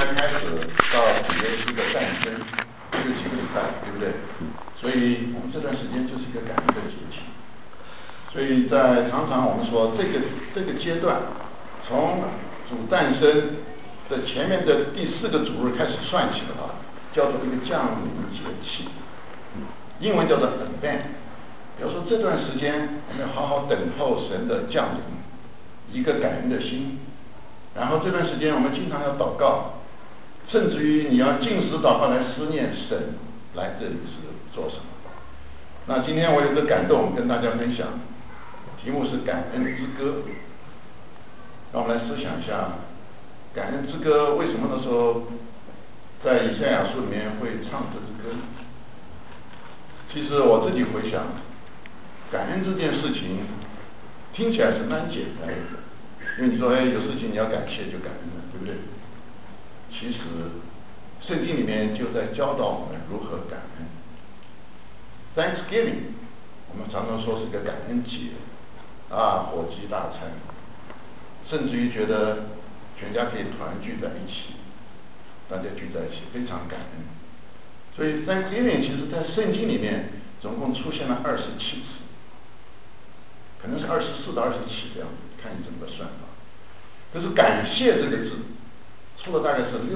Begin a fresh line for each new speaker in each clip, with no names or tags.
开始到耶稣的诞生，就几个礼拜，对不对？所以我们这段时间就是一个感恩的节气。所以常常我们说这个阶段，从主诞生的前面的第4个主日开始算起的话，叫做一个降临节气，英文叫做 Advent。比如说这段时间我们要好好等候神的降临，一个感恩的心。然后这段时间我们经常要祷告，甚至于你要禁食祷告来思念神来这里是做什么。那今天我有个感动跟大家分享，题目是感恩之歌。让我们来思想一下，感恩之歌为什么那时候在以赛亚书里面会唱这支歌？其实我自己回想，感恩这件事情听起来是蛮简单的，因为你说有事情你要感谢就感恩了，对不对？其实圣经里面就在教导我们如何感恩。Thanksgiving 我们常常说是个感恩节火鸡大餐，甚至于觉得全家可以团聚在一起，大家聚在一起非常感恩。所以 Thanksgiving 其实在圣经里面总共出现了27次，可能是24到27这样子，看你怎么个算法。可是感谢这个字出了大概是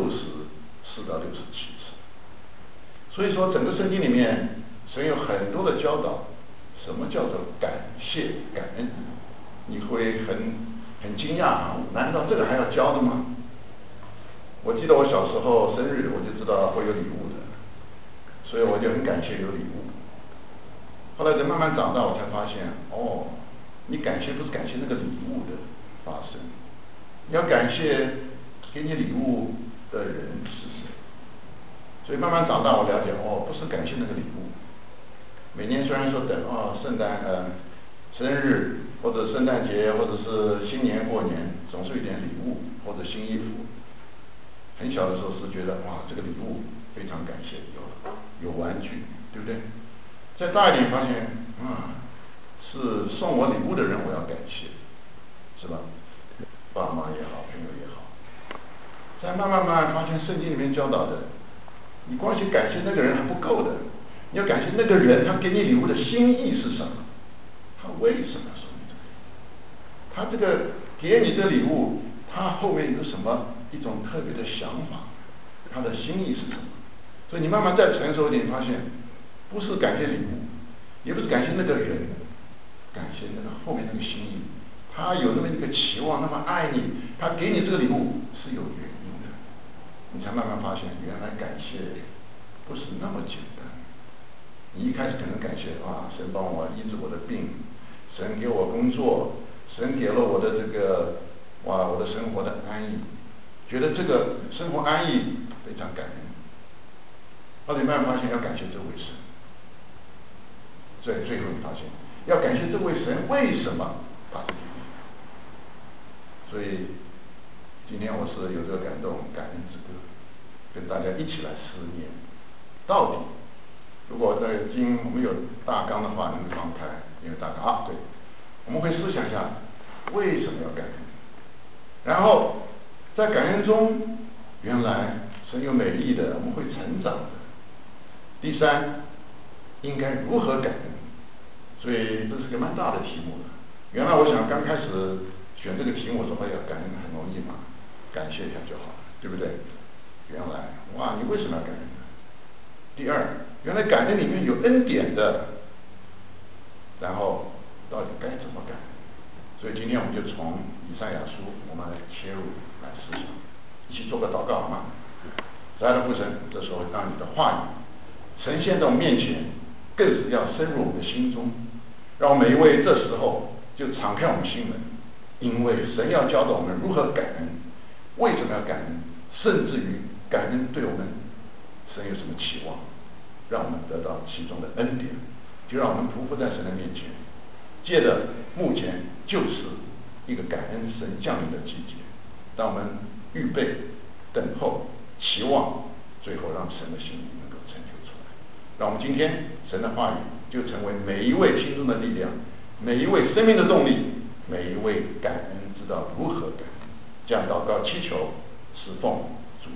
64到67次。所以说整个圣经里面神有很多的教导，什么叫做感谢感恩？你会很惊讶啊，难道这个还要教的吗？我记得我小时候生日我就知道会有礼物的，所以我就很感谢有礼物。后来等慢慢长大，我才发现你感谢不是感谢那个礼物的发生，你要感谢给你礼物的人是谁。所以慢慢长大，我了解不是感谢那个礼物。每年虽然说等生日或者圣诞节或者是新年过年，总是有点礼物或者新衣服。很小的时候是觉得这个礼物非常感谢，有玩具，对不对？再大一点发现是送我礼物的人我要感谢，是吧？爸妈也好，朋友也好。再慢慢发现圣经里面教导的，你光去感谢那个人还不够的，你要感谢那个人他给你礼物的心意是什么，他为什么送你这个礼物，他这个给你的礼物他后面有什么一种特别的想法，他的心意是什么。所以你慢慢再成熟一点，发现不是感谢礼物，也不是感谢那个人，感谢那个后面那个心意，他有那么一个期望，那么爱你，他给你这个礼物是有原因的。你才慢慢发现原来感谢不是那么简单。你一开始可能感谢神帮我医治我的病，神给我工作，神给了我的这个我的生活的安逸，觉得这个生活安逸非常感恩。后来慢慢发现要感谢这位神，最后你发现要感谢这位神为什么把这给你。所以今天我是有这个感动，感恩之歌，跟大家一起来思念，到底如果在我们有大纲的话，能够放开，因为大纲对，我们会思想一下为什么要感恩，然后在感恩中，原来神有美丽的，我们会成长的。第三，应该如何感恩？所以这是个蛮大的题目的。原来我想刚开始选这个题目说，感恩很容易嘛，感谢一下就好了，对不对？原来你为什么要感恩呢？第二，原来感恩里面有恩典的，然后到底该怎么感恩？所以今天我们就从以赛亚书我们来切入来思想，一起做个祷告好吗？亲爱的父神，这时候让你的话语呈现在我们面前，更是要深入我们的心中，让我们每一位这时候就敞开我们心门，因为神要教导我们如何感恩，为什么要感恩，甚至于感恩对我们神有什么期望，让我们得到其中的恩典，就让我们匍匐在神的面前。接着目前就是一个感恩神降临的季节，让我们预备等候期望，最后让神的心意能够成就出来。让我们今天神的话语就成为每一位心中的力量，每一位生命的动力，每一位感恩知道如何感恩。这样祷告祈求是奉主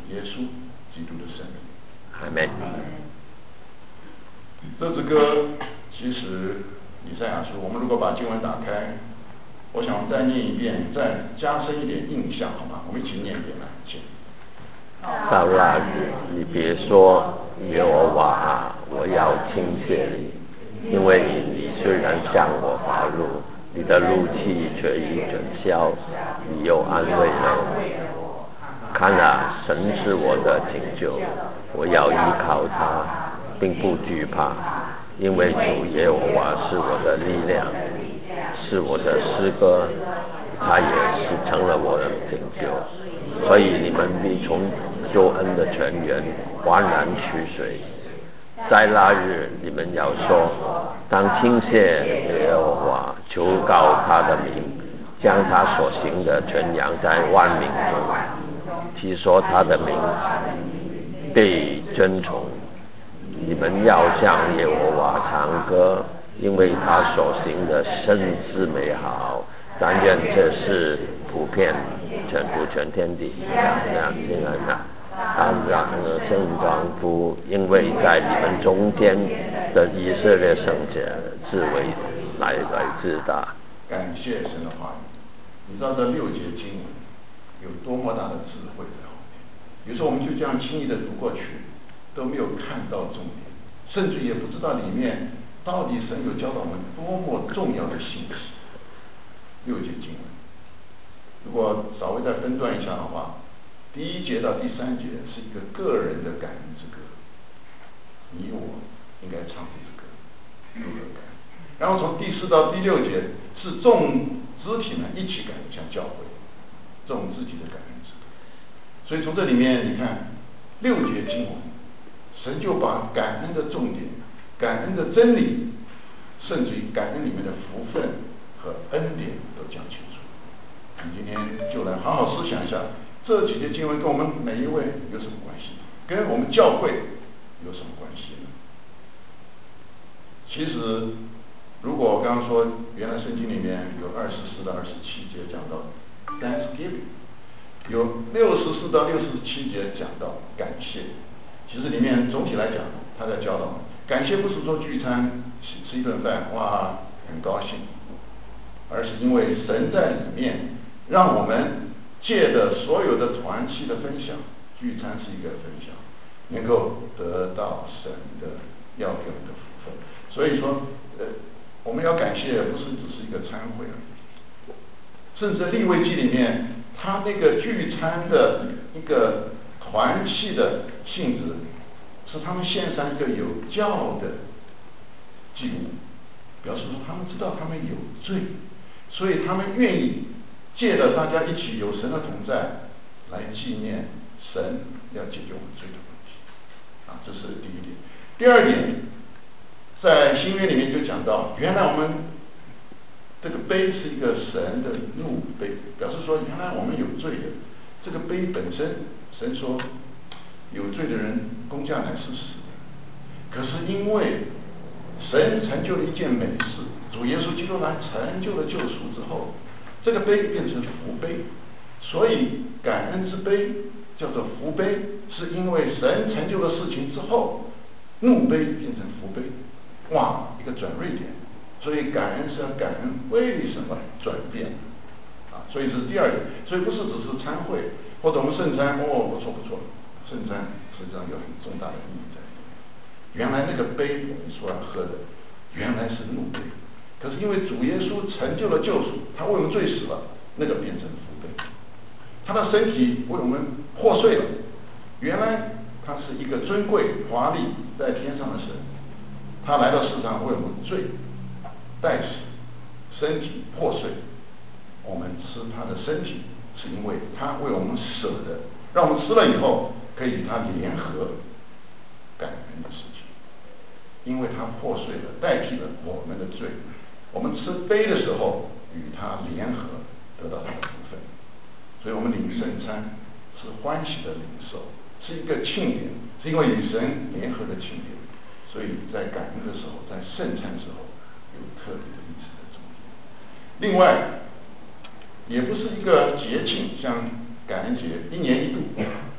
耶稣基督的生命。
阿们。
这支歌其实以赛亚书，我们如果把经文打开，我想再念一遍，再加深一点印象，好吗？我们一起念一遍来，请。
到那日，你别说耶和华啊，我要倾泻你，因为你虽然向我发怒，你的怒气却已准消，你又安慰了我。看啊，神是我的拯救，我要依靠他，并不惧怕，因为主耶和华是我的力量，是我的诗歌，他也是成了我的拯救。所以你们必从救恩的泉源哗然取水。在那日，你们要说：当倾泻耶和华，求告他的名，将他所行的传扬在万民中，提说他的名被尊崇。你们要向耶和华唱歌，因为他所行的甚是美好。但愿这是普遍全天地这样亲爱的。他让圣丈夫，因为在你们中间的以色列圣者自为来自大。
感谢神的话语。你知道这6节经文有多么大的智慧在后面？有时候我们就这样轻易的读过去，都没有看到重点，甚至也不知道里面到底神有教导我们多么重要的信息。6节经文，如果稍微再分段一下的话，第1节到第3节是一个个人的感恩之歌，你我应该唱这支歌，如何感恩？然后从第4到第6节是众肢体们一起感恩，像教会众肢体的感恩之歌。所以从这里面你看6节经文，神就把感恩的重点、感恩的真理，甚至于感恩里面的福分和恩典都讲清楚。你今天就来好好思想一下，这几节经文跟我们每一位有什么关系？跟我们教会有什么关系呢？其实，如果我刚刚说，原来圣经里面有24到27节讲到 Thanksgiving， 有64到67节讲到感谢。其实里面总体来讲，他在教导感谢不是说聚餐吃一顿饭，哇，很高兴，而是因为神在里面，让我们借着所有的团契的分享，聚餐是一个分享，能够得到神的要给我们的福分。所以说，我们要感谢，不是只是一个参会而已。甚至利未记里面，他那个聚餐的一个团契的性质，是他们献上一个有教的祭物，表示说他们知道他们有罪，所以他们愿意借着大家一起有神的同在，来纪念神要解决我们罪的问题。这是第1点。第2点，在新约里面就讲到，原来我们这个杯是一个神的怒杯，表示说原来我们有罪的。这个杯本身，神说有罪的人工价乃是死的，可是因为神成就了一件美事，主耶稣基督来成就了救赎之后，这个杯变成福杯，所以感恩之杯叫做福杯，是因为神成就了事情之后，怒杯变成福杯，哇，一个转捩点。所以感恩是要感恩为什么转变所以这是第2点。所以不是只是参会或者我们圣餐，不错，圣餐实际上有很重大的意义在里面。原来那个杯我们所要喝的，原来是怒杯，可是因为主耶稣成就了救赎，他为我们罪死了，那个变成福杯。他的身体为我们破碎了，原来他是一个尊贵华丽在天上的神，他来到世上为我们罪代死，身体破碎，我们吃他的身体，是因为他为我们舍的，让我们吃了以后可以与他联合感恩的事情，因为他破碎了，代替了我们的罪，我们吃杯的时候与他联合，得到他的福分。所以我们领圣餐是欢喜的领受，是一个庆典，是因为与神联合的庆典，所以在感恩的时候，在圣餐的时候有特别的意思在中间。另外，也不是一个节庆，像感恩节1年1度，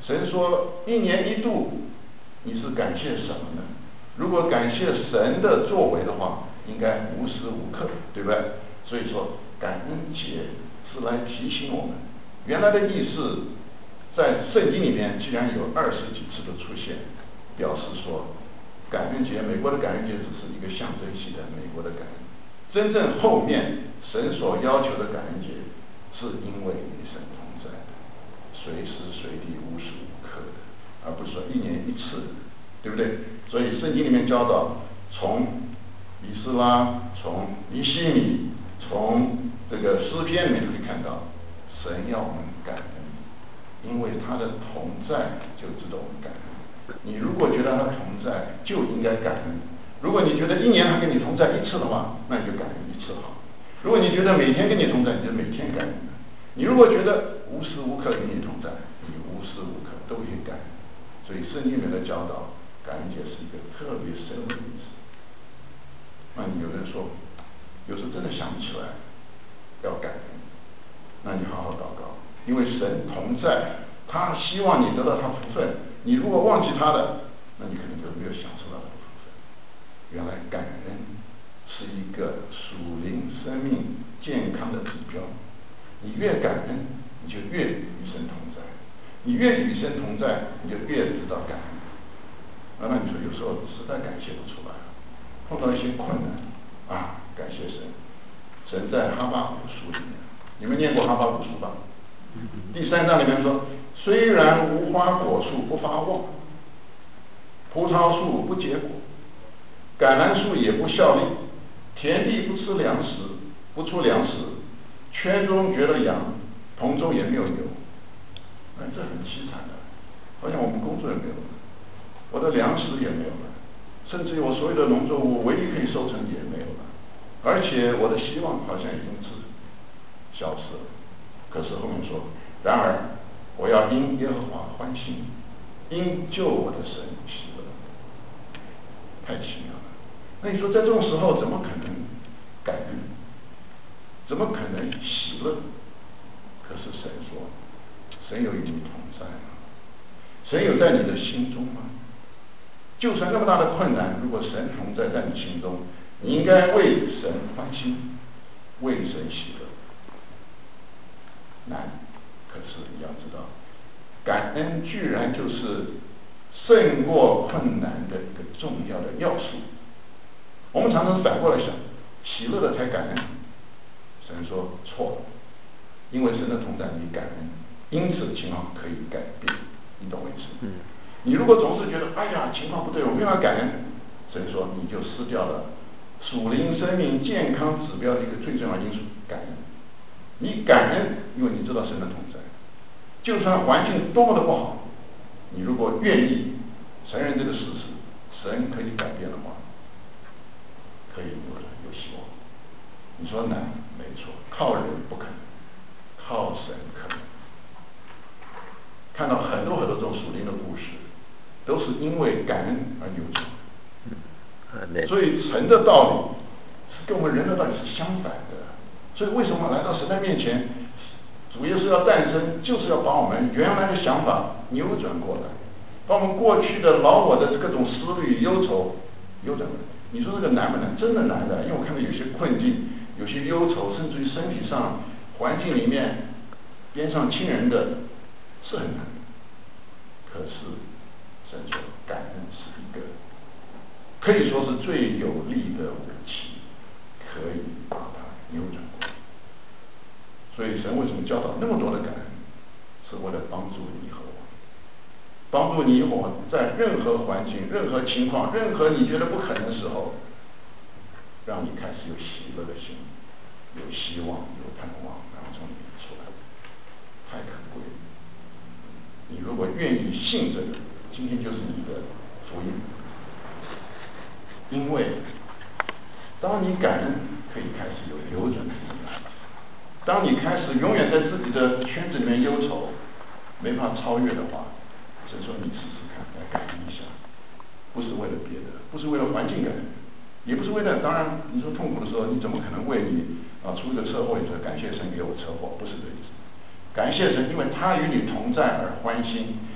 神说一年一度，你是感谢什么呢？如果感谢神的作为的话，应该无时无刻，对不对？所以说感恩节是来提醒我们，原来的意思在圣经里面既然有20几次的出现，表示说感恩节，美国的感恩节只是一个象征性的美国的感恩，真正后面神所要求的感恩节，是因为与神同在的，随时随地无时无刻的，而不是说一年一次，对不对？所以圣经里面教导，从以斯拉，从尼希米，从这个诗篇里面可以看到，神要我们感恩，因为他的同在就值得我们感恩。你如果觉得他同在，就应该感恩。如果你觉得一年他跟你同在一次的话，那你就感恩一次好。如果你觉得每天跟你同在，你就每天感恩。你如果觉得无时无刻跟你同在，你无时无刻都可以感恩。所以圣经里面的教导，感恩节是一个特别深的意思。那你有人说，有时真的想不起来要感恩，那你好好祷告，因为神同在，他希望你得到他福分。你如果忘记他的，那你可能就没有享受到他的福分。原来感恩是一个属灵生命健康的指标。你越感恩，你就越与神同在；你越与神同在，你就越知道感恩。那你说有时候实在感谢不出来，碰到一些困难啊，感谢神。神在哈巴谷书里面，你们念过哈巴谷书吧？第3章里面说，虽然无花果树不发旺，葡萄树不结果，橄榄树也不效力，田地不出粮食，圈中绝了羊，棚中也没有牛。这很凄惨的，好像我们工作也没有了，我的粮食也没有了，甚至于我所有的农作物唯一可以收成也没有了，而且我的希望好像已经是消失了。可是后面说，然而我要因耶和华欢心，因救我的神喜乐。太奇妙了。那你说在这种时候怎么可能感恩？怎么可能喜乐？可是神说，神有与你同在吗？神有在你的心中吗？就算那么大的困难，如果神同在在你心中，你应该为神欢心，为神喜乐。难，可是你要知道，感恩居然就是胜过困难的一个重要的要素。我们常常反过来想，喜乐的才感恩。神说错了，因为神的同在你感恩，因此情况可以改变，你懂我意思？你如果总是觉得哎呀情况不对，我们要感恩，神说你就失掉了属灵生命健康指标的一个最重要因素——感恩。你感恩，因为你知道神的同在，就算环境多么的不好，你如果愿意承认这个事实，神可以改变的话，可以有希望。你说难，没错，靠人不可能，靠神可能。看到很多很多这种属灵的故事，都是因为感恩而扭转。所以神的道理是跟我们人的道理是相反的。所以为什么来到神的面前，主耶稣要诞生，就是要把我们原来的想法扭转过来，把我们过去的老我的各种思虑忧愁扭转过来。你说这个难不难？真的难的，因为我看到有些困境，有些忧愁，甚至于身体上、环境里面边上亲人的，是很难的。可是神说，感恩是一个可以说是最有力的武器，可以把它扭转过来。所以神为什么教导那么多的感恩，是为了帮助你和我，帮助你我在任何环境、任何情况、任何你觉得不可能的时候，让你开始有喜乐的心，有希望，有盼望，然后从里面出来，太可贵了。你如果愿意信这个，今天就是你的福音。因为当你感恩，可以开始有扭转的力量。当你开始永远在自己的圈子里面忧愁，没法超越的话，神说你试试看，来感恩一下，不是为了别的，不是为了环境感恩，也不是为了，当然你说痛苦的时候，你怎么可能为你出一个车祸，你说感谢神给我车祸，不是这意思。感谢神，因为他与你同在而欢心，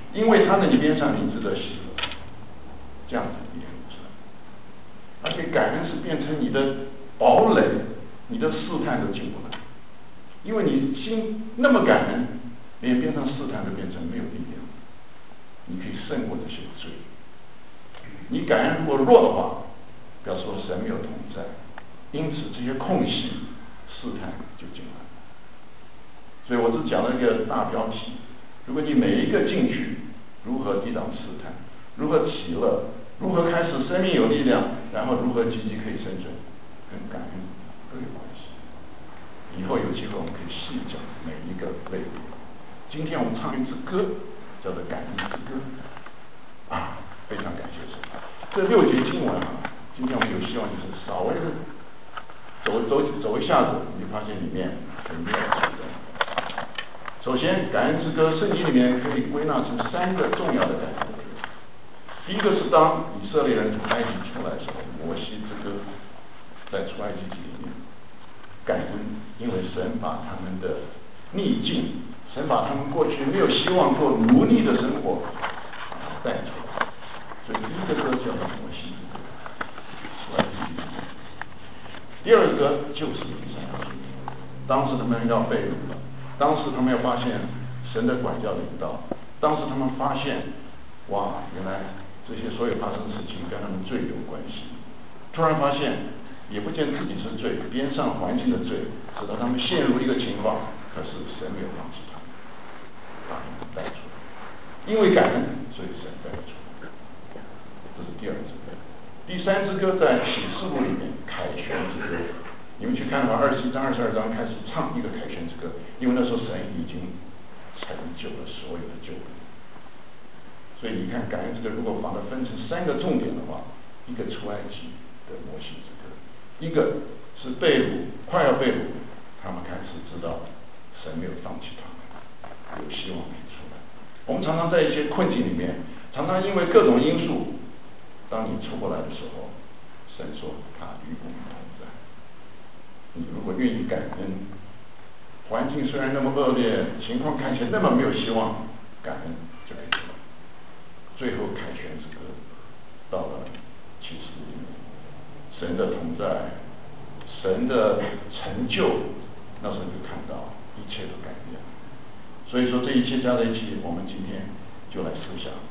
因为他在你边上，你值得喜乐，这样子一路出来。而且感恩是变成你的堡垒，你的试探都进不来，因为你心那么感恩，连边上试探都变成没有力量，你可以胜过这些罪。你感恩如果弱的话，表示说神没有同在，因此这些空隙试探就进来了。所以我只讲了一个大标题，如果你每一个进去，如何抵挡试探，如何喜乐，如何开始生命有力量，然后如何积极可以生存，跟感恩都有关系。以后有机会我们可以细讲每一个类别。今天我们唱一支歌，叫做《感恩之歌》啊，非常感谢神。这6节经文啊，今天我们有希望就是稍微的走一下子，你就发现里面很妙的。首先，感恩之歌圣经里面可以归纳成3个重要的感恩歌。第一个是当以色列人从埃及出来的时候，摩西之歌，在出埃及记里面感恩，因为神把他们的逆境，神把他们过去没有希望过奴隶的生活带出来，所以第一个歌叫做摩西之歌，出埃及记里面。第二个歌就是以赛亚书，当时他们要被掳了。当时他们要发现神的管教领导，当时他们发现，哇，原来这些所有发生的事情跟他们罪有关系。突然发现，也不见自己是罪，边上环境的罪，使得他们陷入一个情况。可是神没有放弃他们，把他们带出来。因为感恩，所以神带出来。这是第2支歌。第3支歌在启示录里面，凯旋之歌。你们去看的话，21章、22章开始唱一个凯旋之歌，因为那时候神已经成就了所有的救恩。所以你看感恩之歌，如果把它分成3个重点的话，一个出埃及的摩西之歌，一个是被掳，快要被掳，他们开始知道神没有放弃他们，有希望可以出来。我们常常在一些困境里面，常常因为各种因素，当你出不来的时候，神说他与我们同在。你如果愿意感恩，环境虽然那么恶劣，情况看起来那么没有希望，感恩就可以出来。最后凯旋之歌到了启示录里面，神的同在，神的成就，那时候你就看到一切都改变了。所以说这一切加在一起，我们今天就来思想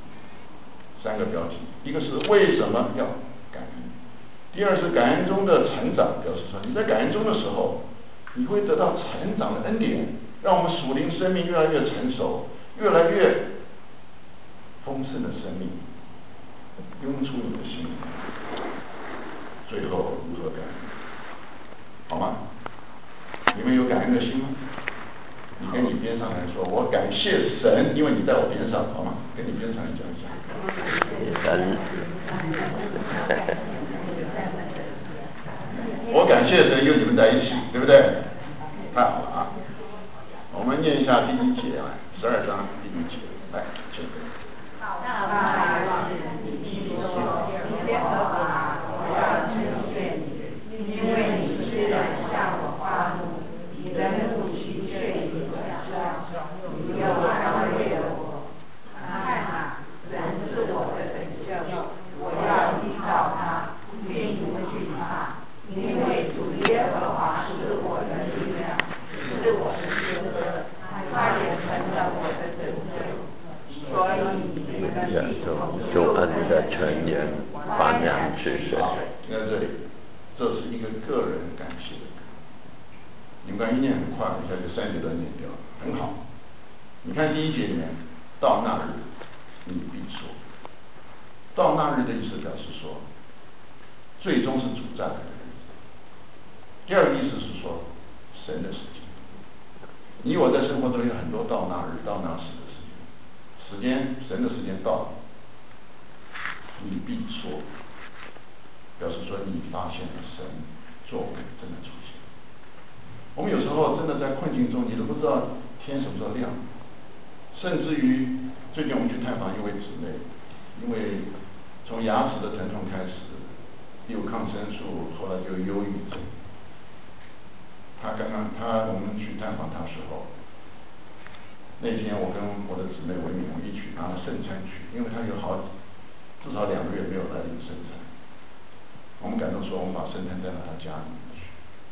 3个标题，一个是为什么要感恩，第2是感恩中的成长，表示说你在感恩中的时候，你会得到成长的恩典，让我们属灵生命越来越成熟，越来越丰盛的生命涌出你的心里。最后如何感恩，好吗？你们有感恩的心吗？你跟你边上人说，我感谢神，因为你在我边上，好吗？跟你边上人讲一下。我感谢神，因为你们在一起，对不对？太好了啊！我们念一下第1节啊，12章第1节，来，请。大爱你说，耶和华，我要称谢你，因为你虽然向我发怒，你的怒气却已消消，你又安慰了我。看啊，神是我的拯救，我要依靠他，并不惧怕，因为主耶和华是我的力量，是我的救赎，他也成了我的拯救。所以你们
救恩的泉源发扬之神。
听到这里，这是一个个人感谢的歌。你们刚一念很快，一下就3节都念掉了，很好。你看第1节里面，到那日你必说，到那日的意思表示说，最终是主再来的日子。第2个意思是说，神的时间。你我在生活中有很多到那日、到那时的时间，神的时间到了，你必说，表示说你发现了神作为真的出现。我们有时候真的在困境中，你都不知道天什么时候亮，甚至于最近我们去探访一位姊妹，因为从牙齿的疼痛开始，有抗生素，后来就有忧郁症。我们去探访她的时候， 那天我跟我的姊妹维敏，我们一起拿了圣餐去，因为他有至少2个月没有来领圣餐。我们感动说，我们把圣餐带到他家里面去。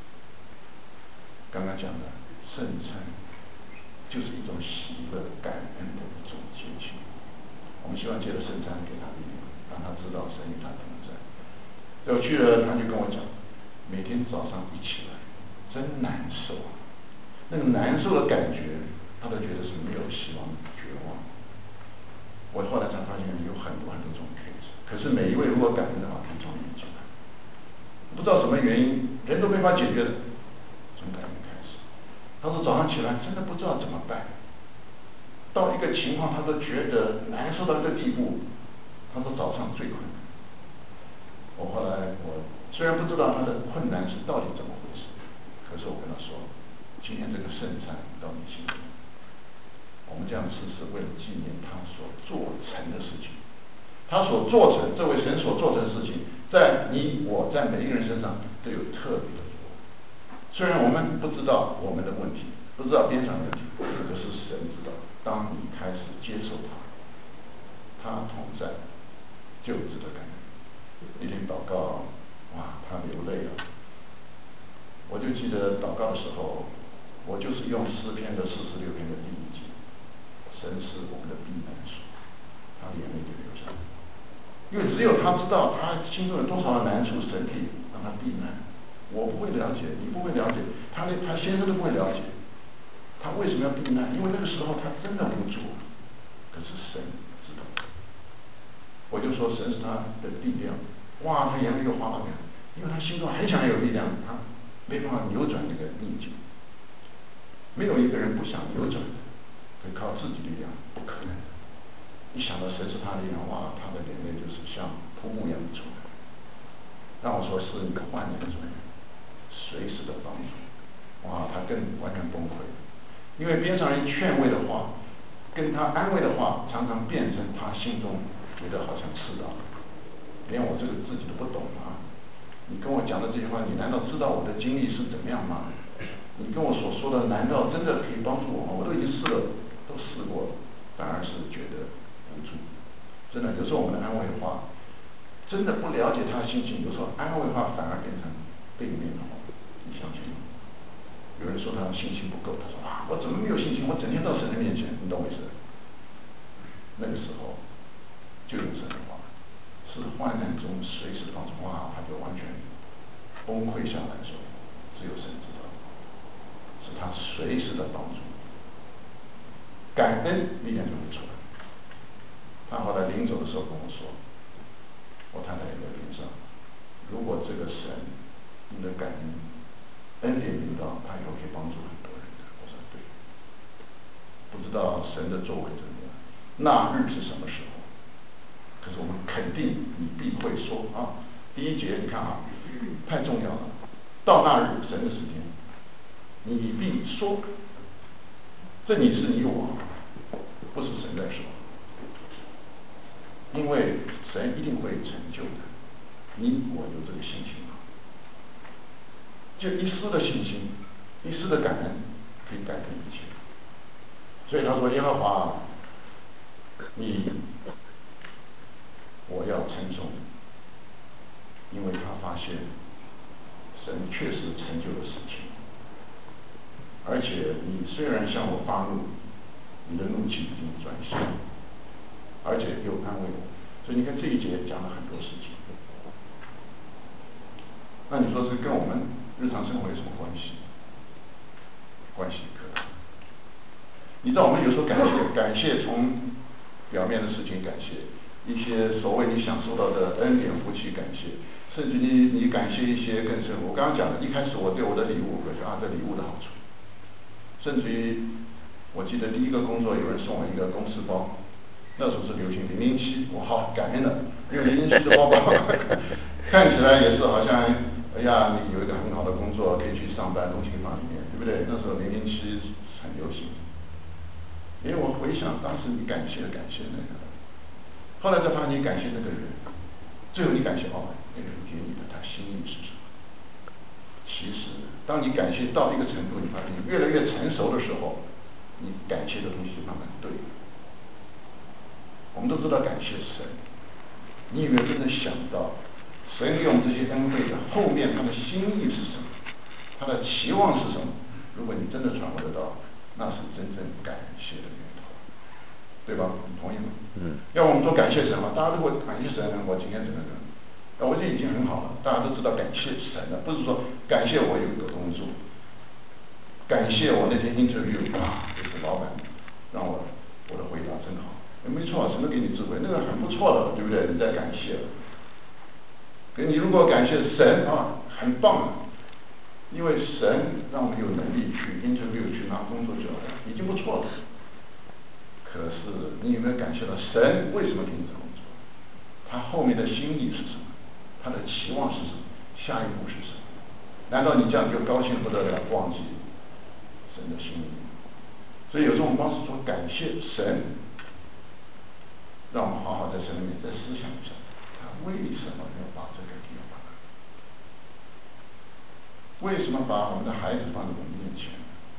刚刚讲的圣餐，就是一种喜乐、感恩的一种节庆。我们希望借着圣餐给他力量，让他知道神与他同在。有去了，他就跟我讲，每天早上一起来，真难受啊！那个难受的感觉，他都觉得是没有希望、绝望。我后来才发现有很多很多种 case， 可是每一位如果感恩的话，可以从里面进来。不知道什么原因，人都没法解决的，从感恩开始。他说早上起来真的不知道怎么办，到一个情况他都觉得难受到这个地步。他说早上最困难。我后来虽然不知道他的困难是到底怎么回事，可是我跟他说，今天这个圣餐到你心里，我们这样吃是为了纪念他所做成的事情。他所做成，这位神所做成的事情，在你我在每一个人身上都有特别的作用。虽然我们不知道我们的问题，不知道边上的问题，可是神知道。当你开始接受他同在，就值得感恩。一天祷告，哇，他流泪了。我就记得祷告的时候，我就是用诗篇的46篇的第1节，神是我们的避难所，他的眼泪就流下来。因为只有他知道他心中有多少的难处，神可以让他避难。我不会了解，你不会了解，他先生都不会了解，他为什么要避难？因为那个时候他真的无助，可是神知道。我就说神是他的力量，哇，他眼泪又哗啦掉，因为他心中很想有力量，他没办法扭转那个逆境。没有一个人不想扭转的，可以靠自己力量，不可能的。一想到神是他的力量，哇，他的眼泪就是像瀑布一样的出来。让我说是你的患难中随时的帮助，哇，他更完全崩溃了。因为边上人劝慰的话，跟他安慰的话，常常变成他心中觉得好像刺到了。连我这个自己都不懂啊！你跟我讲的这些话，你难道知道我的经历是怎么样吗？你跟我所说的，难道真的可以帮助我吗？我都已经试了，都试过了，反而是觉得无助。真的，有时候我们的安慰话，真的不了解他的心情，有时候安慰话反而变成背面的话。你相信吗？有人说他信心不够，他说啊，我怎么没有信心？我整天到神的面前，你懂我意思？那个时候就有神的话，是患难中随时帮助，哇，他就完全崩溃下来说，只有神知道，是他随时的帮助，感恩力量就会出来。他后来临走的时候跟我说，我太太也在边上，如果这个神你的感恩恩典领导，他以后可以帮助很多人的。我说对，不知道神的作为怎么样，那日是什么时候？可是我们肯定你必会说啊，第1节你看啊，太重要了。到那日神的时间，你必说，这你是你我，不是神在说，因为神一定会成就的。你我有这个信心吗？就一丝的信心，一丝的感恩，可以改变一切。所以他说耶和华，我要称颂你，因为他发现神确实成就了事情，而且你虽然向我发怒，你的怒气已经转向，而且又安慰我。所以你看这一节讲了很多事情。那你说这跟我们日常生活有什么关系？关系可大。你知道我们有时候感谢从表面的事情感谢，一些所谓你想收到的恩典福气感谢，甚至你感谢一些更深。我刚刚讲的，一开始我对我的礼物，我说啊，这礼物的好处。甚至于我记得第一个工作有人送我一个公事包，那时候是流行007，我好感恩的，因为007的包包看起来也是好像，哎呀，你有一个很好的工作可以去上班，东西放里面，对不对？那时候007很流行。因为我回想当时你感谢那个，后来再发现你感谢那个人，最后你感谢那个人给你的他心意是什么？其实当你感谢到一个程度，你发现越来越成熟的时候， 你感谢的东西就慢慢对。我们都知道感谢神，你有没有真正想到，神用这些恩惠的后面他的心意是什么，他的期望是什么？如果你真的传播得到，那是真正感谢的源头，对吧？你同意吗？要我们说感谢神嘛，大家都会感谢神，我今天怎么怎么，我觉得已经很好了，大家都知道感谢神了，不是说感谢我有一个工作，感谢我那天 interview 就是老板让我的回答真好，没错，神都给你智慧，那个很不错的，对不对？你在感谢了。可你如果感谢神很棒，因为神让我们有能力去 interview 去拿工作就好了，已经不错了。可是你有没有感谢到神为什么给你这工作？他后面的心意是什么？他的期望是什么？下一步是什么？难道你这样就高兴不得了，忘记神的心意？所以有时候我们光是说感谢神，让我们好好在神里面再思想一下，他为什么要把这个给我们？为什么把我们的孩子放在我们面前？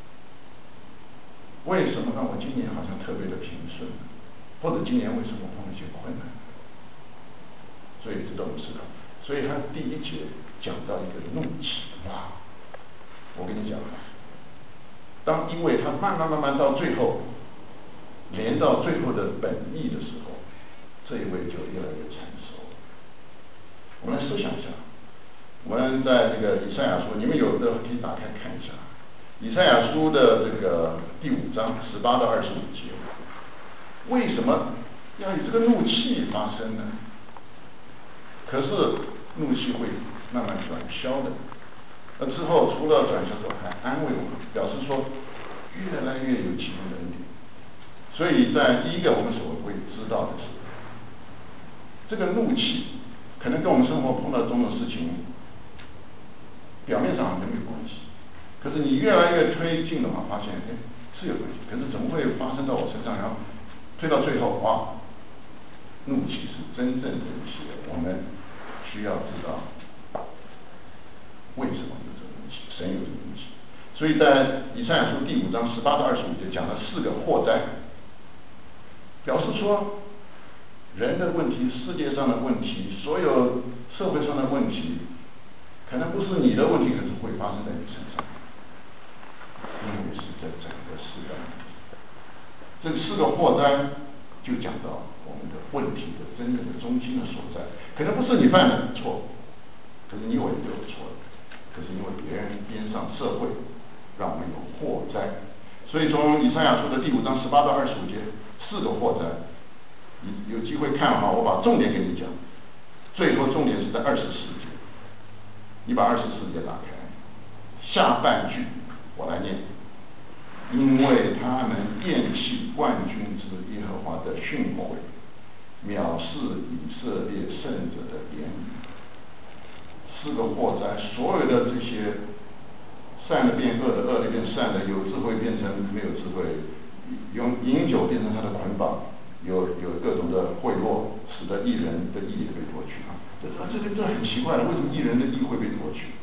为什么让我今年好像特别的平顺？或者今年为什么碰到一些困难？所以值得我们思考。所以他第一节讲到一个怒气，我跟你讲，当因为他慢慢到最后，连到最后的本意的时候，这一位就越来越成熟。我们来思想一下，我们在这个以赛亚书，你们有的可以打开看一下，以赛亚书的这个第5章18到25节，为什么要有这个怒气发生呢？可是怒气会慢慢转消的。那之后除了转消之后，还安慰我们，表示说越来越有启动的恩典。所以在第一个我们所会知道的是，这个怒气可能跟我们生活碰到种种事情，表面上好像没有关系，可是你越来越推进的话，发现是有关系，可是怎么会发生到我身上？然后推到最后，怒气是真正的一些，我们需要知道为什么有这个怒气，神有这个怒气。所以在以赛亚书第5章18到25节讲了4个祸灾，表示说人的问题、世界上的问题、所有社会上的问题，可能不是你的问题，可是会发生在你身上，因为是在整个世代。这4个祸灾就讲到我们的问题的真正的中心的所在，可能不是你犯的错，可是你以为你有错，可是因为别人边上社会让我们有祸灾。所以从以赛亚书的第5章18到25节4个祸灾，你有机会看我把重点给你讲，最后重点是在24节，你把24节打开，下半句我来念，因为他们厌弃万军之耶和华的训诲，藐视以色列圣者的言语。4个祸灾，所有的这些善的变恶的，恶的变善的，有智慧变成没有智慧，饮酒变成他的捆绑，有各种的贿赂，使得义人的义也被夺取这很奇怪的，为什么义人的义会被夺取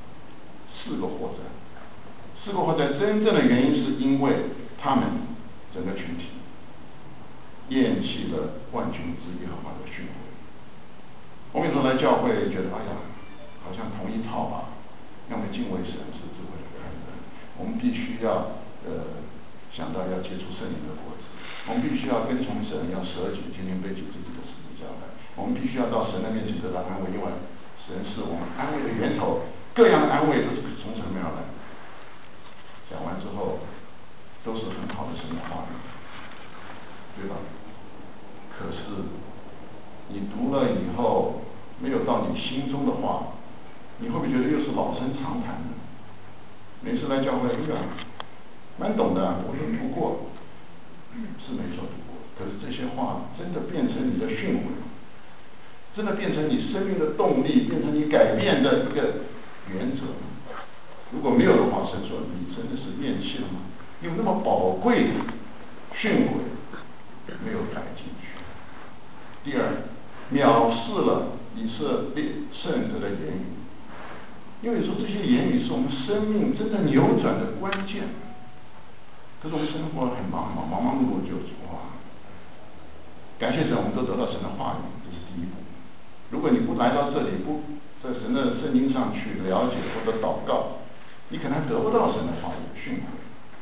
？4个祸灾，4个祸灾真正的原因是因为他们整个群体厌弃了万军之耶和华的训诲。我们有时候来教会觉得好像同一套吧，要么敬畏神是智慧的开端，我们必须要想到要接触圣灵的果子，我们必须要跟从神，要舍己，天天背起自己的十字架来，我们必须要到神的面前得到安慰，因为神是我们安慰的源头，各样的安慰都是从神而来。讲完之后都是很好的神的话语，对吧？可是你读了以后没有到你心中的话，你会不会觉得又是老生常谈呢？每次来教会，蛮懂的，我有读过，是没错读过，可是这些话真的变成你的训诲，真的变成你生命的动力，变成你改变的一个原则。如果没有的话，神说你真的是厌弃了吗？有那么宝贵的训诲没有带进去。第二，藐视了以色列圣者的言语，因为说这些言语是我们生命真正扭转的关键。 可是我们生活很忙，忙碌就哇，感谢神，我们都得到神的话语，这是第一步。如果你不来到这里，不在神的圣经上去了解或者祷告，你可能得不到神的话语训诲。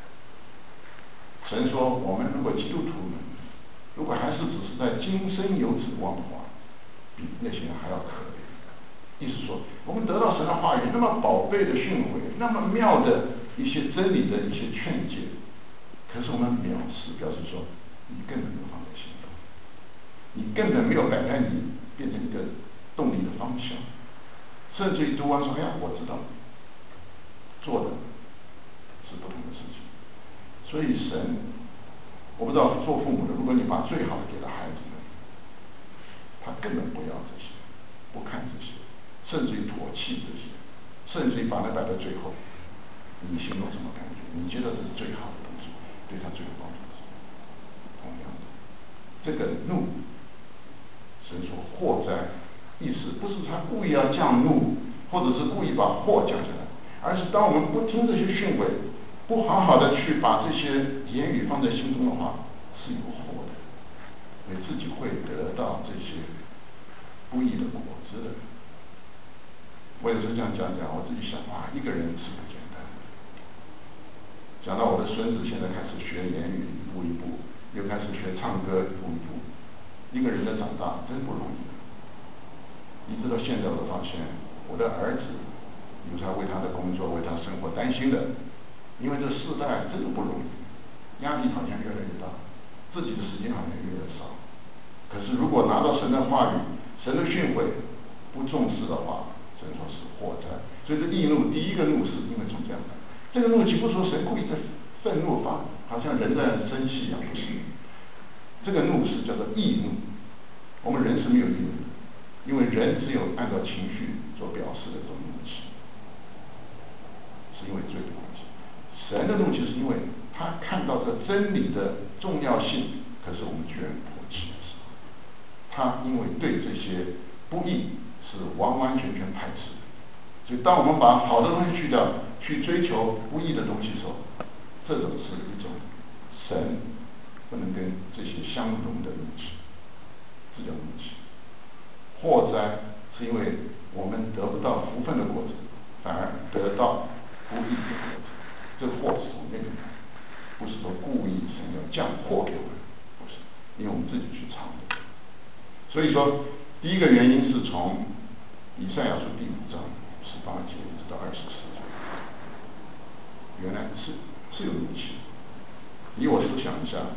神说，我们如果基督徒们，如果还是只是在今生有指望的话，比那些人还要可怜。意思说，我们得到神的话语，那么宝贝的训诲，那么妙的一些真理的一些劝诫，可是我们藐视，表示说你根本没有放在心上，你根本没有摆在你变成一个动力的方向，甚至于读完说，哎呀，我知道，做的是不同的事情。所以神，我不知道做父母的，如果你把最好的给了孩子们，他根本不要这些，不看这些，甚至于唾弃这些，甚至于把它摆在最后，你心中什么感觉？你觉得这是最好的东西，对他最有帮助的。同样的，这个怒，神说祸灾，意思不是他故意要降怒，或者是故意把祸降下来，而是当我们不听这些训诲，不好好的去把这些言语放在心中的话，是有祸的，你自己会得到这些不义的果子的。我有时候这样讲，我自己想，哇，一个人是不简单的。讲到我的孙子现在开始学言语，一步一步，又开始学唱歌，一步一步。一个人的长大真不容易的。一直到现在，我都发现我的儿子有他为他的工作、为他生活担心的。因为这世代真的不容易，压力好像越来越大，自己的时间好像越来越少。可是如果拿到神的话语、神的训诲不重视的话，神说是祸灾。所以这易怒，第一个怒是因为从这样来，这个怒岂不是说神故意在愤怒法，好像人在生气一样，不是。这个怒是叫做易怒，我们人是没有易怒的，因为人只有按照情绪所表示的这种怒气，是因为罪的关系。神的怒气是因为他看到这真理的重要性，可是我们居然唾弃的时候，他因为对这些不义是完完全全排斥的。所以当我们把好的东西去掉，去追求不义的东西的时候，这种是一种神不能跟这些相容的怒气，这叫怒气。祸灾是因为我们得不到福分的果子，反而得到不义的果子。这个祸是从那个来，不是说故意神要降祸给我们，不是，因为我们自己去尝的。所以说，第一个原因是从以赛亚书第5章18节一直到24节，原来是有怒气。以我思想一下，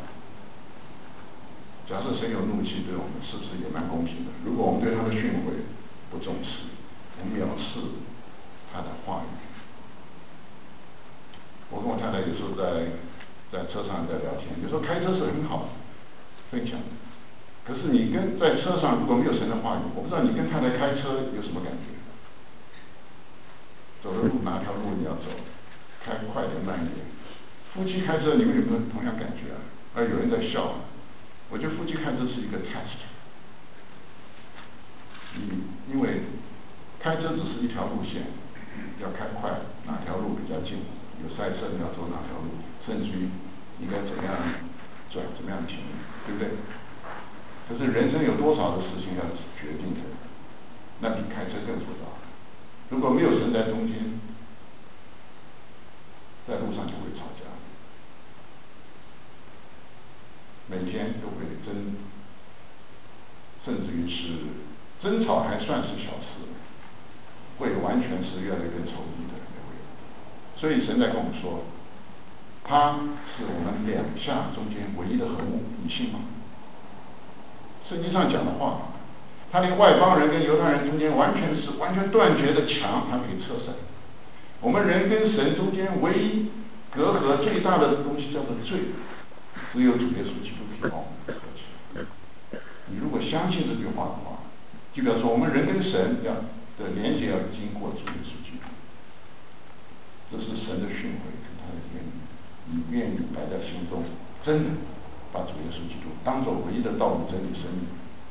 假设神有怒气对我们，是不是也蛮公平的？如果我们对他的训诲不重视，我们藐视他的话语。我跟我太太有时候在车上在聊天，有时候开车是很好的分享，可是你在车上如果没有神的话语，我不知道你跟太太开车有什么感觉。走的路哪条路你要走，开快点慢一点。夫妻开车你们有没有同样感觉啊？有人在笑啊。我觉得夫妻开车是一个 test， 因为开车只是一条路线，要开快哪条路比较近。有赛车你要走哪条路，甚至于应该怎么样转，怎么样停，对不对？可是人生有多少的事情要决定的，那比开车更复杂。如果没有神在中间，在路上就会吵架，每天都会争，甚至于是争吵还算是小事，会完全是越来越仇敌的。所以神在跟我们说，他是我们两下中间唯一的和睦，你信吗？圣经上讲的话，他连外邦人跟犹太人中间完全断绝的墙，他可以撤散。我们人跟神中间唯一隔阂最大的东西叫做罪，只有主耶稣基督可以帮我们隔起来。你如果相信这句话的话，就表示我们人跟神的连接要经过主耶稣基督。这是神的训诲跟他的言语，你愿意摆在心中，真的把主耶稣基督当作唯一的道路、真理、生命。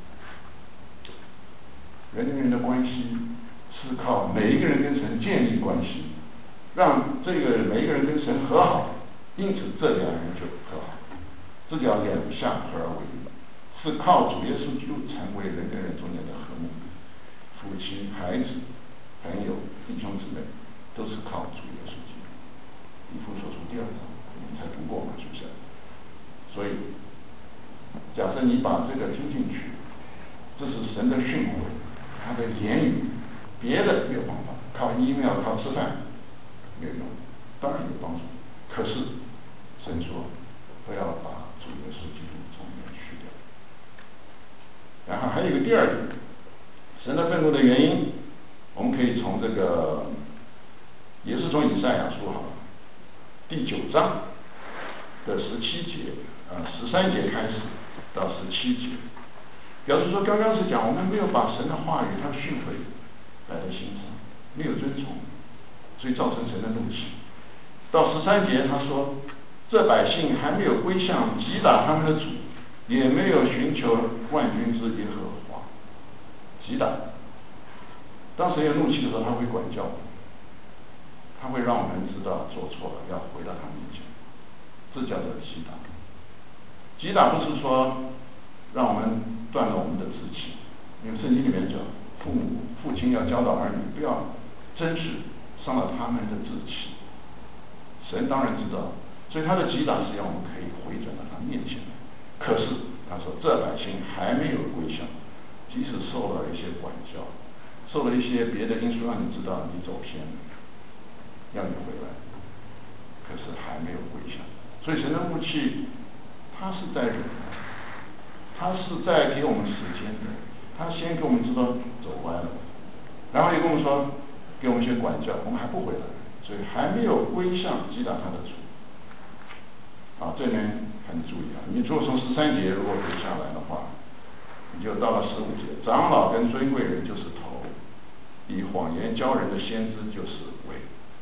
人跟人的关系是靠每一个人跟神建立关系，让这个每一个人跟神和好， 因此这两人就和好，这叫两相合而为一，是靠主耶稣基督成为人跟人中间的和睦。夫妻、孩子、朋友、弟兄姊妹，都是靠主耶稣基督。以弗所书2章，我们才读过嘛，是不是？所以，假设你把这个听进去，这是神的训诲，他的言语，别的没有办法，靠email、靠吃饭没有用，当然有帮助。可是神说，不要把主耶稣基督从里面去掉。然后还有一个第二点，神的愤怒的原因，我们可以从这个，也是从以赛亚书好了，第9章的17节13节开始到17节，表示说刚刚是讲我们没有把神的话语、他的训诲摆在心上，没有遵从，所以造成神的怒气。到13节他说，这百姓还没有归向击打他们的主，也没有寻求万军之耶和华。击打，当神有怒气的时候，他会管教，他会让我们知道做错了，要回到他面前，这叫做击打。击打不是说让我们断了我们的志气，因为圣经里面讲，父亲要教导儿女不要争执，伤了他们的志气。神当然知道，所以他的击打是让我们可以回转到他面前来。可是他说，这百姓还没有归向，即使受了一些管教，受了一些别的因素，让你知道你走偏了，要你回来，可是还没有归向。所以神的怒气，他是在忍耐，他是在给我们时间的，他先给我们知道走歪了，然后又跟我们说，给我们一些管教，我们还不回来，所以还没有归向击打他的主。这边很注意你如果从13节如果读下来的话，你就到了15节，长老跟尊贵人就是头，以谎言教人的先知就是尾。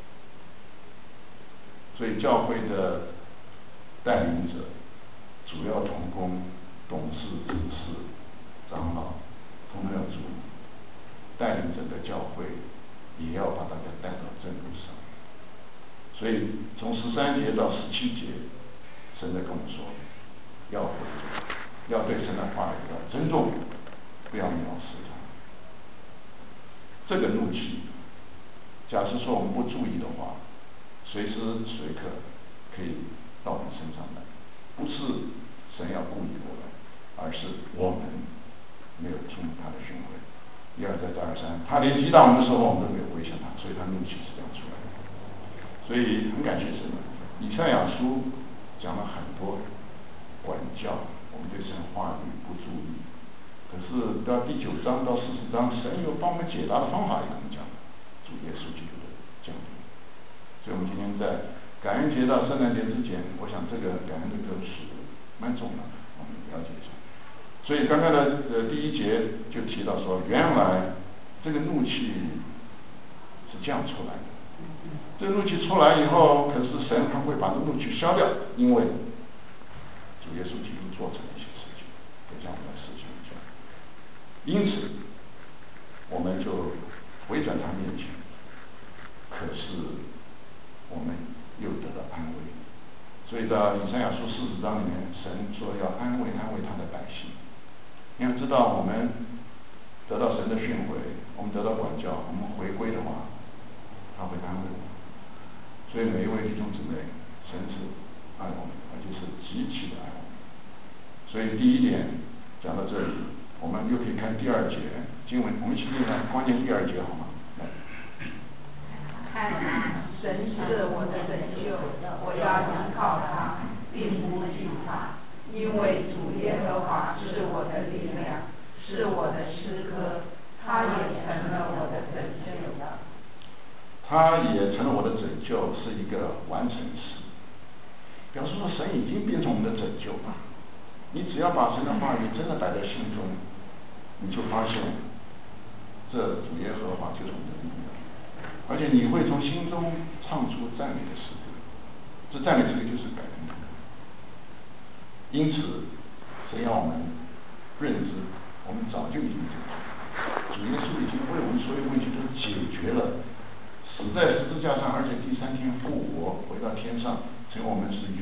所以教会的带领者、主要同工、董事、执事、长老，统统要注意，带领整个教会，也要把大家带到正路上。所以从13节到17节，神在跟我们说，要回转，要对神的话语要尊重，不要藐视他。这个怒气，假设说我们不注意的话，随时随刻可以到我们身上来。不是神要故意过来，而是我们没有听他的训诲。一而再再而三，他连击打我们的时候，我们都没有归向他，所以他怒气是这样出来的。所以很感谢神，以赛亚书讲了很多管教，我们对神话语不注意。可是到第9章到40章，神有帮我们解答的方法也跟我们讲，主耶稣基督的降临。所以我们今天在感恩节到圣诞节之前，我想这个感恩的歌是蛮重要的，我们了解一下。所以刚刚的第1节就提到说，原来这个怒气是这样出来的。这个怒气出来以后，可是神他会把这怒气消掉，因为主耶稣基督做成了一些事情，也让我们实现一下。因此，我们就回转他面前，可是我们又得到安慰。所以到以赛亚书40章里面，神说要安慰他的百姓。你要知道，我们得到神的训诲，我们得到管教，我们回归的话，他会安慰我们。所以每一位弟兄姊妹，神是爱我们，而且是极其的爱我们。所以第1点讲到这里，我们又可以看第2节经文，我们一起念光念第2节好吗？来。
看啊，神是我的拯救，我要依靠他，并不惧怕，因为主耶和华是我的力量，是我的诗歌，他也成了我的拯救。
他也成了我的拯救，是一个完成式，表示说神已经变成我们的拯救了。你只要把神的话语真的摆在心中，你就发现这主耶和华就是我们的力量，而且你会从心中唱出赞美的诗歌，这赞美诗歌就是感恩的歌。因此神要我们认知，我们早就已经知道，主耶稣已经为我们所有问题都解决了，死在十字架上，而且第3天复活，回到天上，成为我们是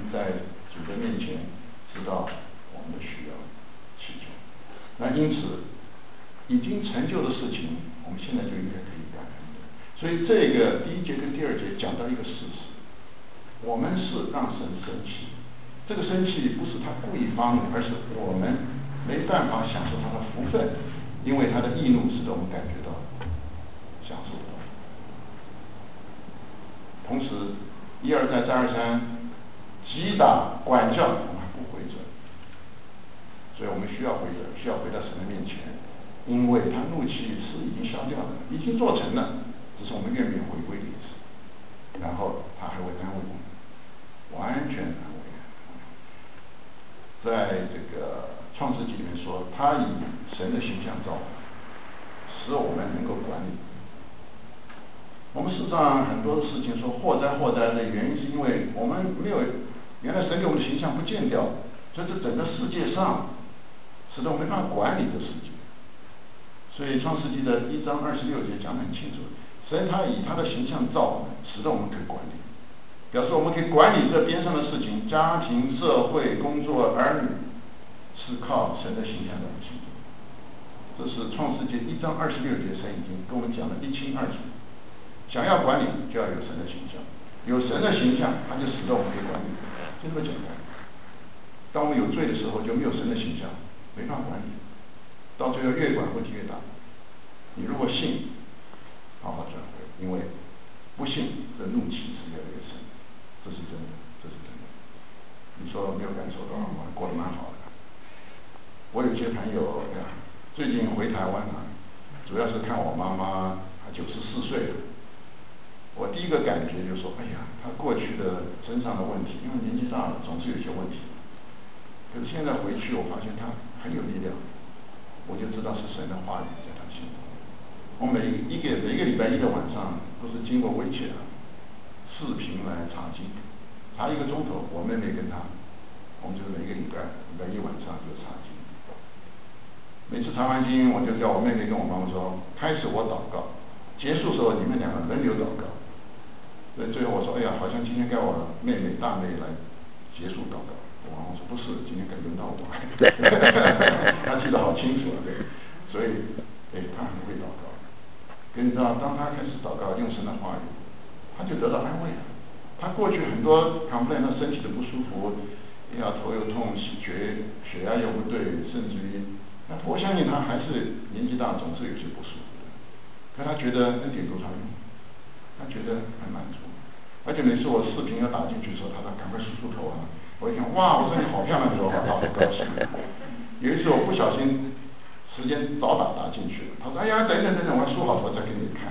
在主的面前知道我们的需要祈求。那因此已经成就的事情，我们现在就应该可以感恩的。所以这个第1节跟第2节讲到一个事实，我们是让神生气，这个生气不是他故意发怒，而是我们没办法享受他的福分，因为他的易怒使得我们感觉到享受到。同时一而再再而三击打管教，我们还不回转，所以我们需要回到神的面前，因为他怒气是已经消掉了，已经做成了，只是我们愿不愿意回归一次，然后他还会安慰我们，完全安慰。在这个创世纪里面说，他以神的形象造我们，使我们能够管理。我们事实上很多的事情说祸灾的原因，是因为我们没有原来神给我们的形象不见掉，所以这整个世界上使得我们没办法管理这世界。所以创世纪的1章26节讲得很清楚，神他以他的形象造我们，使得我们可以管理，表示我们可以管理这边上的事情，家庭、社会、工作、儿女，是靠神的形象在我们心中。这是创世纪1章26节，神已经跟我们讲得一清二楚。想要管理，就要有神的形象，有神的形象，他就使得我们可以管理，就这么简单。当我们有罪的时候，就没有神的形象，没办法管理，到最后越管问题越大。你如果信，好好转回，因为不信的怒气是越来越深，这是真的，这是真的。你说没有感受到，我过得蛮好的。我有些朋友最近回台湾主要是看我妈妈，她94岁了。我第一个感觉就是说，哎呀，她过去的身上的问题，因为年纪大了，总是有一些问题。可是现在回去，我发现她很有力量，我就知道是神的话语在她心中。我每一个礼拜1的晚上，都是经过维切视频来查经，查1个钟头。我妹妹跟她，我们就是每个礼拜1晚上就查经。每次查完经，我就叫我妹妹跟我妈妈说，开始我祷告，结束的时候你们2个轮流祷告。所以最后我说，哎呀，好像今天该我大妹来结束祷告。我妈妈说不是，今天该轮到我。她记得好清楚对。所以她很会祷告。可你知道，当她开始祷告，用神的话语，她就得到安慰了。她过去很多complain，她身体的不舒服，头又痛，血压又不对，甚至于，我相信她还是年纪大，总是有些不舒服的。可她觉得恩典够她用，她觉得很满足。而且每次我视频要打进去的时候，她说赶快梳头啊！我一看，哇，我说你好漂亮的时候，她好高兴。有一次我不小心时间早打进去了，她说哎呀，等等，我梳好头再给你看。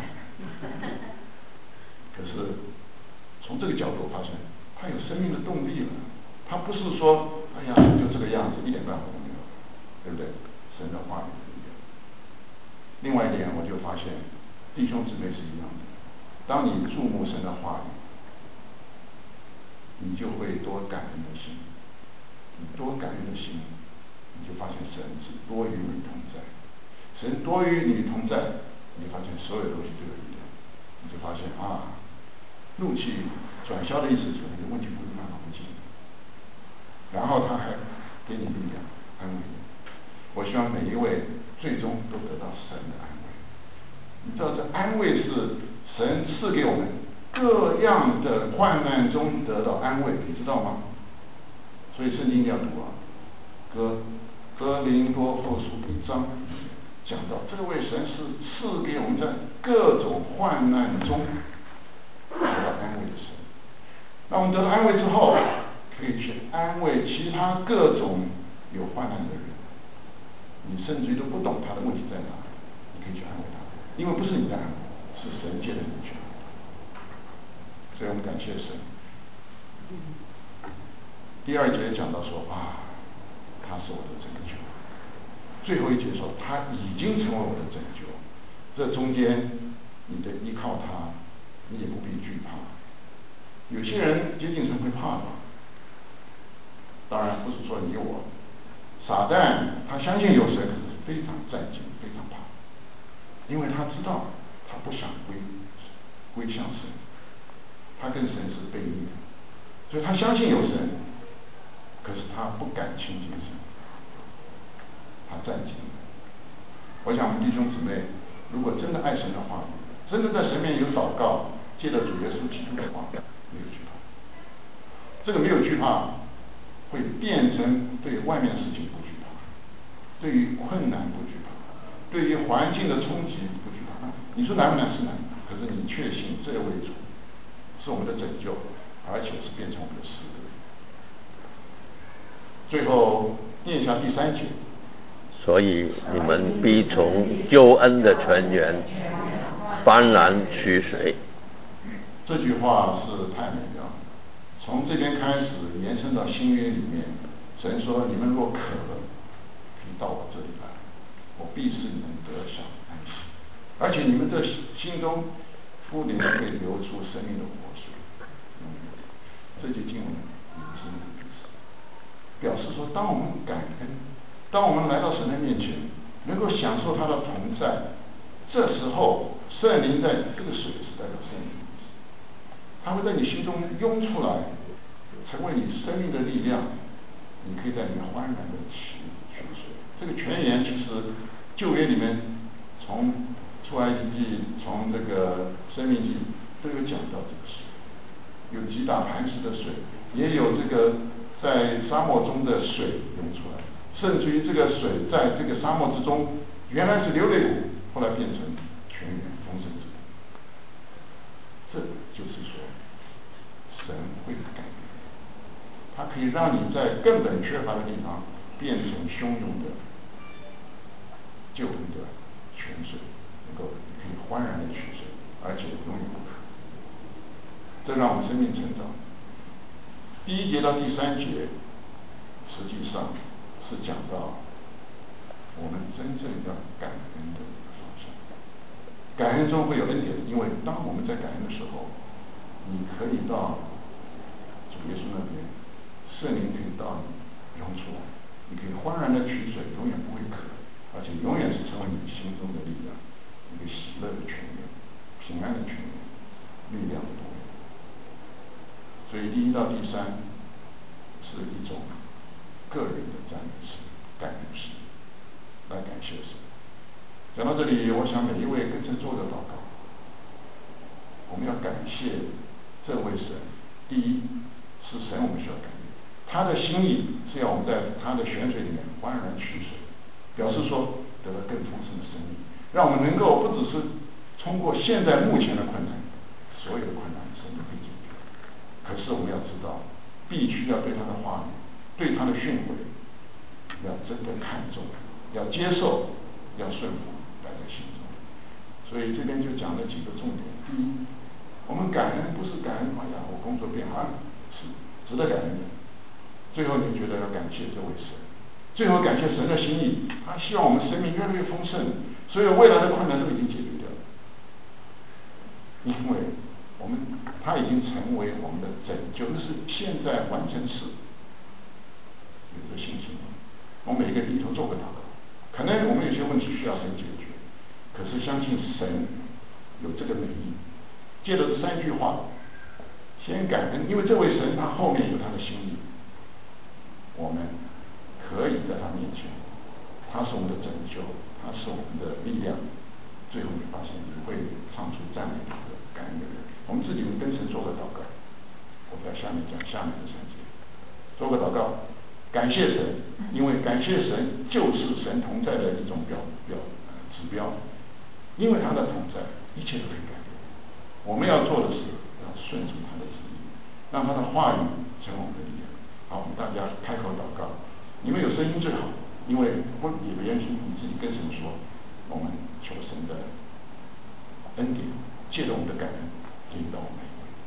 可是从这个角度我发现，她有生命的动力了。她不是说哎呀就这个样子，一点办法都没有，对不对？神的话语不一样。另外一点，我就发现弟兄姊妹是一样的。当你注目神的话语，你就会多感恩的心。你多感恩的心，你就发现神是多与你同在。神多与你同在，你就发现所有东西都有力量。你就发现怒气转消的意思就是你的问题不会慢慢不见。然后他还给你力量，安慰你。我希望每一位最终都得到神的安慰。你知道这安慰是神赐给我们各样的患难中得到安慰，你知道吗？所以圣经要读哥林多后书1章讲到，这位神是赐给我们在各种患难中得到安慰的神。那我们得到安慰之后，可以去安慰其他各种有患难的人。你甚至于都不懂他的问题在哪，你可以去安慰他，因为不是你的安慰，是神借的你去安慰他。所以我们感谢神。第2节讲到说他是我的拯救。最后1节说他已经成为我的拯救。这中间你的依靠他，你也不必惧怕。有些人接近神会怕的，当然不是说你我。撒旦他相信有神，可是非常战兢，非常怕，因为他知道他不想归向神，他跟神是背逆的，所以他相信有神， 我想我们弟兄姊妹，如果真的爱神的话语，真的在神面前有祷告，借着主耶稣基督的话，没有惧怕。这个没有惧怕，会变成对外面的事情不惧怕，对于困难不惧怕，对于环境的冲击不惧怕。你说难不难？是难，可是你确信这位主是我们的拯救，而且是变成我们的诗歌。最后念一下第3节。
所以你们必从救恩的泉源幡然取水。
这句话是太美妙了。从这边开始延伸到新约里面，神说：你们若渴了，可以到我这里来，我必使你们得享安息。而且你们的心中不灵会流出生命的活水。这节经文也是那个意思，表示说，当我们感恩，当我们来到神的面前，能够享受他的同在，这时候圣灵在这个水是代表圣灵的意思，他会在你心中涌出来，成为你生命的力量，你可以在里面欢然的取水。这个泉源其实旧约里面从出埃及记，从这个申命记都有讲到这个水，有击打磐石的水，也有这个在沙漠中的水涌出来，甚至于这个水在这个沙漠之中原来是流泪谷，后来变成泉源丰盛之谷。这就是说神会改变，它可以让你在根本缺乏的地方变成汹涌的救恩的泉水，能够可以欢然的取水，而且永远不渴。这让我们生命成长。第1节到第3节实际上是讲到我们真正要感恩的方向。感恩中会有恩典，因为当我们在感恩的时候，你可以到主耶稣那边，圣灵可以到你涌出来，你可以欢然的取水，永远不会渴，而且永远是成为你心中的力量，一个喜乐的泉源，平安的泉源，力量的泉源。所以第1到第3是一种个人的赞美诗、感恩诗，来感谢神。讲到这里，我想每一位跟神做个祷告。我们要感谢这位神。第一，是神我们需要感谢，他的心意是要我们在他的泉水里面欢然取水，表示说得到更丰盛的生命，让我们能够不只是通过现在目前的困难，所有的困难神都可以解决。可是我们要知道，必须要对他的话语，对他的训诲，要真的看重，要接受，要顺服，摆在心中。所以这边就讲了几个重点。第一，我们感恩不是感恩，哎呀，我工作变好，是值得感恩的。最后你觉得要感谢这位神，最后感谢神的心意，他希望我们生命越来越丰盛，所有未来的困难都已经解决掉了，因为他已经成为我们的拯救，那是现在完成时，有这信心。我们每个低头做个祷告，可能我们有些问题需要神解决，可是相信神有这个能力。借着这3句话，先感恩，因为这位神他后面有他的心意，我们可以在他面前，他是我们的拯救，他是我们的力量。最后你发现你会唱出赞美的感恩的人。我们自己跟神做个祷告，我在下面讲下面的3节，做个祷告，感谢神，因为感谢神就是神同在的一种指标，因为他的同在，一切都可以改变。我们要做的是要顺从他的旨意，让他的话语成为我们的力量。好，我们大家开口祷告，你们有声音最好，因为不也不言听，你自己跟神说，我们求神的恩典，借着我们的感恩引导我们。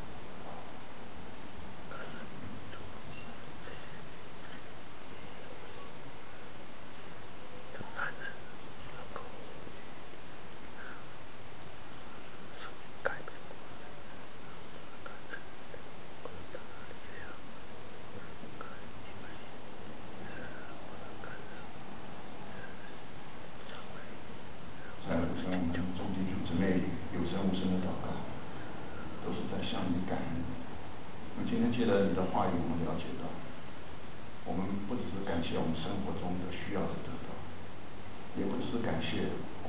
借着你的话语，我们了解到，我们不只是感谢我们生活中的需要的得到，也不只是感谢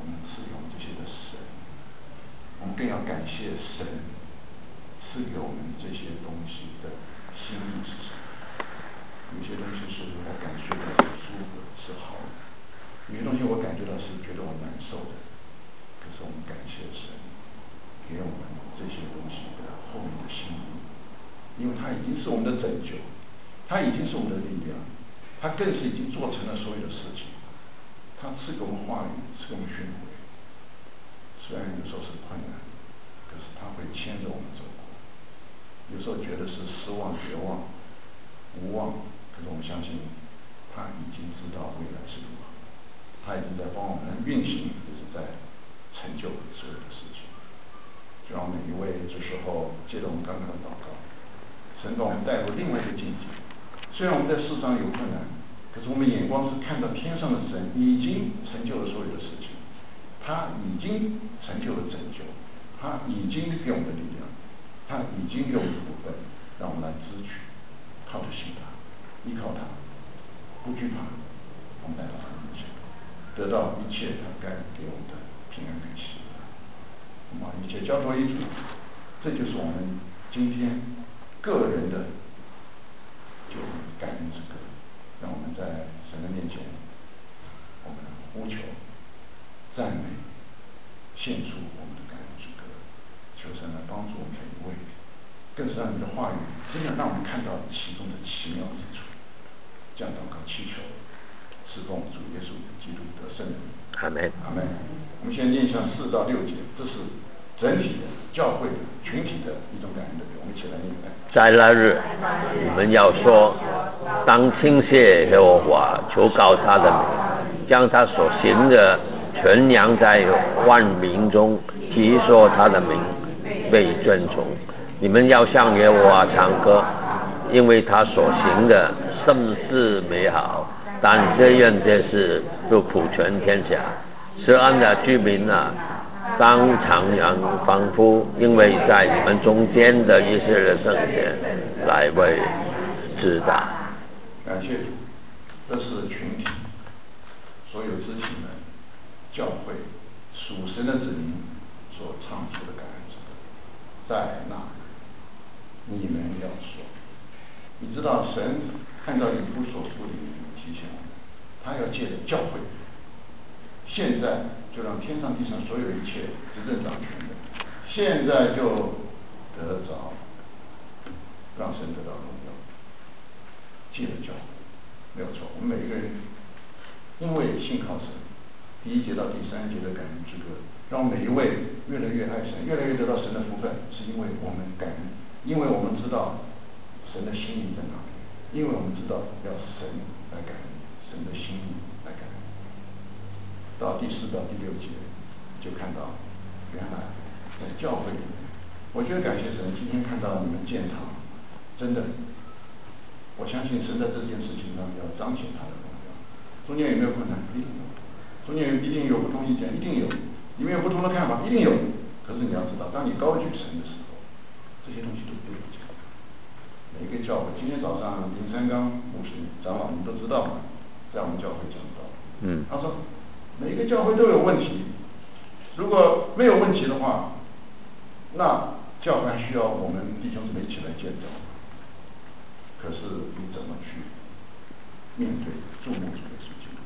感谢神赐给我们这些东西的心意是什么？有些东西是我感觉到是舒服的，是好的；有些东西我感觉到是觉得我难受的。可是我们感谢神给我们这些东西的后面的心意，因为它已经是我们的拯救，它已经是我们的力量，它更是已经做成了所有的事情。它赐给我们话语，赐给我们训诲，虽然有时候是困难，可是它会牵着我们走过。有时候觉得是失望、绝望、无望，可是我们相信他已经知道未来是如何，他已经在帮我们运行，也是在成就所有的事情。就让每一位这时候借着我们刚刚的祷告，神把我们带入另外一个境界。虽然我们在世上有困难，可是我们眼光是看到天上的神已经成就了所有的事情，他已经成就了拯救，他已经给我们的力量，他已经给我们的福分，让我们来支取，靠着信他，依靠他，不惧怕，我们来到他面前，得到一切他该给我们的平安跟喜乐。我们把一切交托于主，这就是我们今天个人的就感恩之歌。让我们在神的面前，我们呼求、赞美、献出我们的感恩之歌，求神来帮助我们每一位，更是让你的话语真的让我们看到其中的奇妙之处。这样祷告祈求，侍奉主耶稣基督的圣名。
阿门。
阿门。我们先念一下4到6节，这是整体的教会的群体的一种感恩的歌，我们一起来念。
在那日，你们要说，当倾谢耶和华，求告他的名，将他所行的传扬在万民中，提说他的名被尊崇。你们要向耶和华唱歌，因为他所行的甚是美好。但这样的事就普传天下，是安的居民啊，当常扬仿佛，因为在你们中间的一些的圣贤来为知道。
感谢主，这是群体，所有肢体们、教会、属神的子民所唱出的感恩之歌。在那，你们要说，你知道神看到以弗所书里面提醒我们，他要借着教会。现在就让天上地上所有一切执政掌权的，现在就得着，让神得到荣耀，借着教会，没有错。我们每一个人因为信靠神，第1节到第3节的感恩之歌，让每一位越来越爱神，越来越得到神的福分，是因为我们感恩，因为我们知道神的心意在哪里，因为我们知道要神来感恩，神的心意来感恩。到第4到第6节就看到，原来在教会里面，我觉得感谢神，今天看到你们建堂，真的，我相信神在这件事情上要彰显他的荣耀。中间有没有困难？一定有。中间一定有不同意见，一定有。里面有不同的看法，一定有。可是你要知道，当你高举神的时候，这些东西都不用讲。每一个教会，今天早上林三刚牧师长老，你们都知道嘛，在我们教会讲到，他说每一个教会都有问题，如果没有问题的话，那教会需要我们弟兄姊妹一起来见证。可是你怎么去面对注目主耶稣基督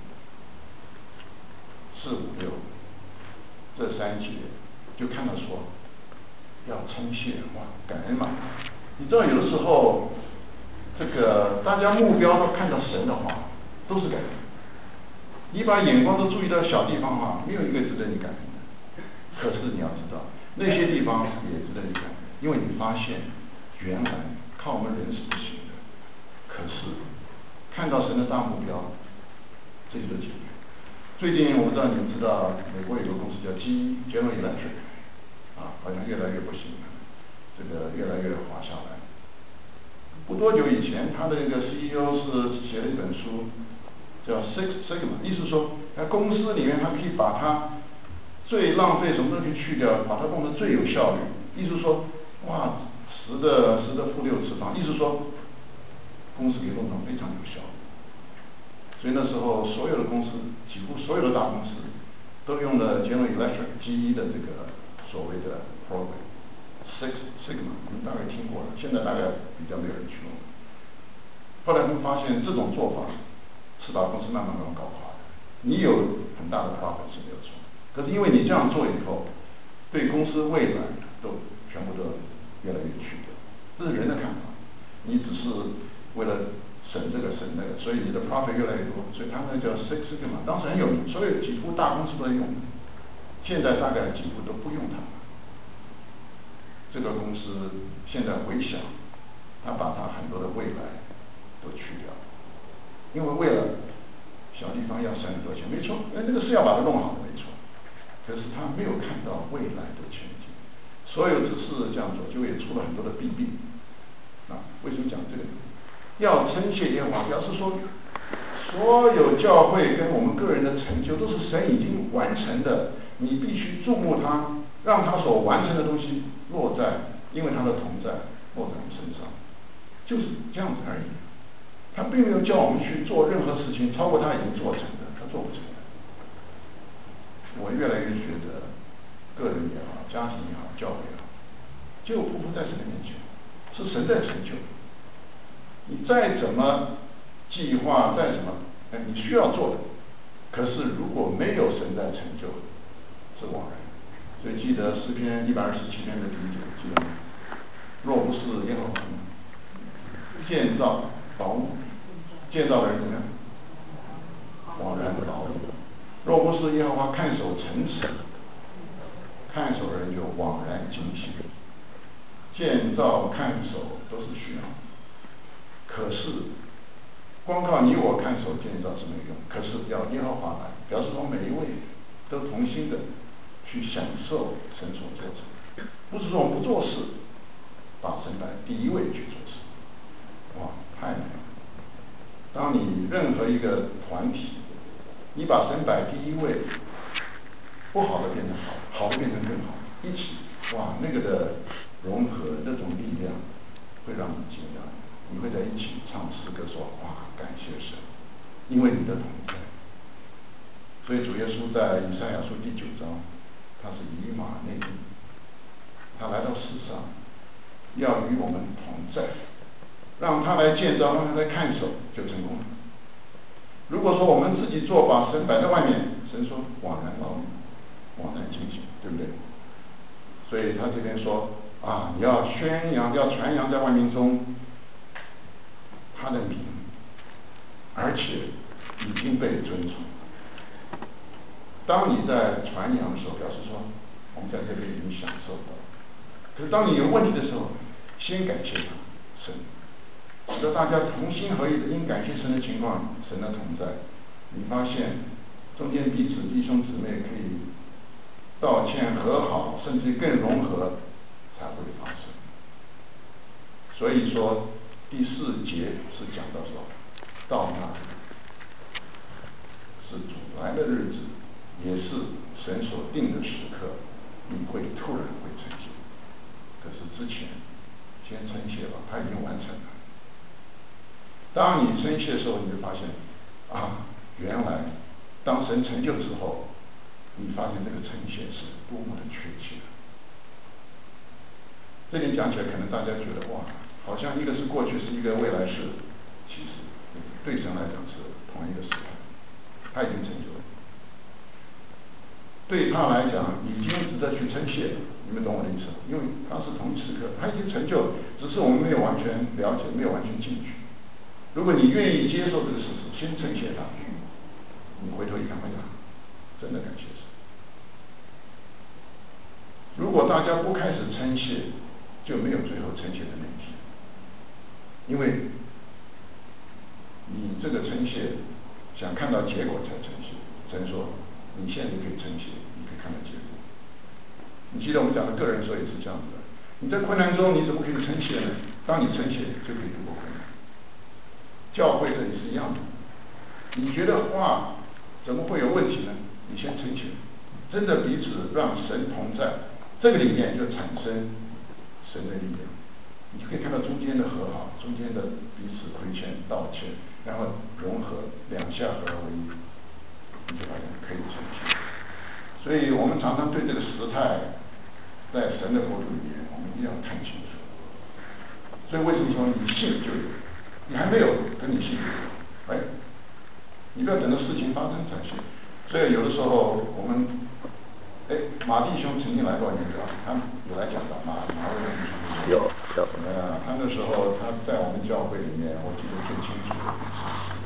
？4、5、6这3节就看到说要称谢哇，感恩嘛。你知道有的时候这个大家目标都看到神的话，都是感恩。你把眼光都注意到小地方哈，没有一个值得你感恩的。可是你要知道，那些地方也值得你感恩，因为你发现原来靠我们人是不行的。可是看到神的大目标，这就解决。最近我不知道你们知道，美国有个公司叫General Electric，好像越来越不行了，这个越来越滑下来。不多久以前，他的一个 CEO 是写了一本书，叫 Six Sigma， 意思说，在公司里面他可以把它最浪费什么东西去掉，把它弄得最有效率。意思说，哇，10的负6次方，意思说，公司可以弄得非常有效率。所以那时候所有的公司，几乎所有的大公司，都用了 General Electric GE 的这个所谓的 program，Six Sigma， 你们大概听过了，现在大概比较没有人去弄。后来我们发现这种做法是把公司慢慢搞垮的。你有很大的 profit 是没有错，可是因为你这样做以后，对公司未来都全部都越来越曲折，这是人的看法。你只是为了省这个省那个，所以你的 profit 越来越多，所以他们叫 Six Sigma， 当时很有名，所有几乎大公司都在用，现在大概几乎都不用它了。这个公司现在回想，他把他很多的未来都去掉，因为为了小地方要省很多钱，没错，那个是要把它弄好的，没错。可是他没有看到未来的前景，所有只是这样做，就也出了很多的弊病。为什么讲这个？要称谢耶和华，表示说，所有教会跟我们个人的成就都是神已经完成的，你必须注目他，让他所完成的东西落在，因为他的同在落在我们身上，就是这样子而已。他并没有叫我们去做任何事情超过他已经做成的，他做不成的。我越来越觉得，个人也好，家庭也好，教会也好，就匍匐在神的面前，是神在成就。你再怎么计划，再怎么，你需要做的，可是如果没有神在成就，是枉然。所以记得诗篇127篇的第1节，记得吗？若不是耶和华建造房屋，建造的人怎么样？枉然劳力。若不是耶和华看守城池，看守的人就枉然警醒。建造看守都是需要，可是光靠你我看守建造是没有用，可是要耶和华来，表示说每一位都同心的去享受神所做成，不是说我们不做事，把神摆第一位去做事。哇，太难了！当你任何一个团体，你把神摆第一位，不好的变成好，好的变成更好，一起，哇，那个的融合，那种力量会让你惊讶，你会在一起唱诗歌说，哇，感谢神，因为你的同在。所以主耶稣在以赛亚书第9章，他是以马内利，他来到世上，要与我们同在，让他来建造，让他来看守，就成功了。如果说我们自己做，把神摆在外面，神说枉然劳力，枉然警醒，对不对？所以他这边说啊，你要宣扬，要传扬在万民中他的名，而且已经被尊崇。当你在传扬的时候，表示说我们在这边已经享受到了。可是当你有问题的时候，先感谢他神，使得大家同心合意的因感谢神的情况，神的同在，你发现中间彼此弟兄姊妹可以道歉和好，甚至更融合，才会发生。所以说第4节是讲到说，到那是主来的日子，也是神所定的时刻，你会突然会称谢。可是之前先称谢吧，他已经完成了。当你称谢的时候，你就发现啊，原来当神成就之后，你发现这个称谢是多么的确切。这点讲起来，可能大家觉得哇，好像一个是过去式，一个未来式，其实对神来讲是同一个时态，他已经成就了。对他来讲，已经值得去称谢了。你们懂我的意思？因为他是同一时刻，他已经成就了，只是我们没有完全了解，没有完全进去。如果你愿意接受这个事实，先称谢他，你回头一看，哎呀，真的感谢神。如果大家不开始称谢，就没有最后称谢的那一天。因为你这个称谢想看到结果才称谢，神说你现在就可以称谢，你可以看到结果。你记得我们讲的个人说也是这样子的，你在困难中你怎么可以称谢呢？当你称谢就可以度过困难。教会这里是一样的，你觉得哇怎么会有问题呢？你先称谢，真的彼此让神同在，这个里面就产生神的力量，你就可以看到中间的和好，中间的彼此亏欠道歉，然后融合，两下合而为一，你就发现可以成就。所以我们常常对这个时态，在神神的国度里面，我们一定要看清楚。所以为什么说你信就有，你还没有跟你信有，哎，你不要等到事情发生才信。所以有的时候我们，马弟兄曾经来过，你知道，他有来讲的，马弟兄
有。
他那时候他在我们教会里面，我记得最清楚的一次，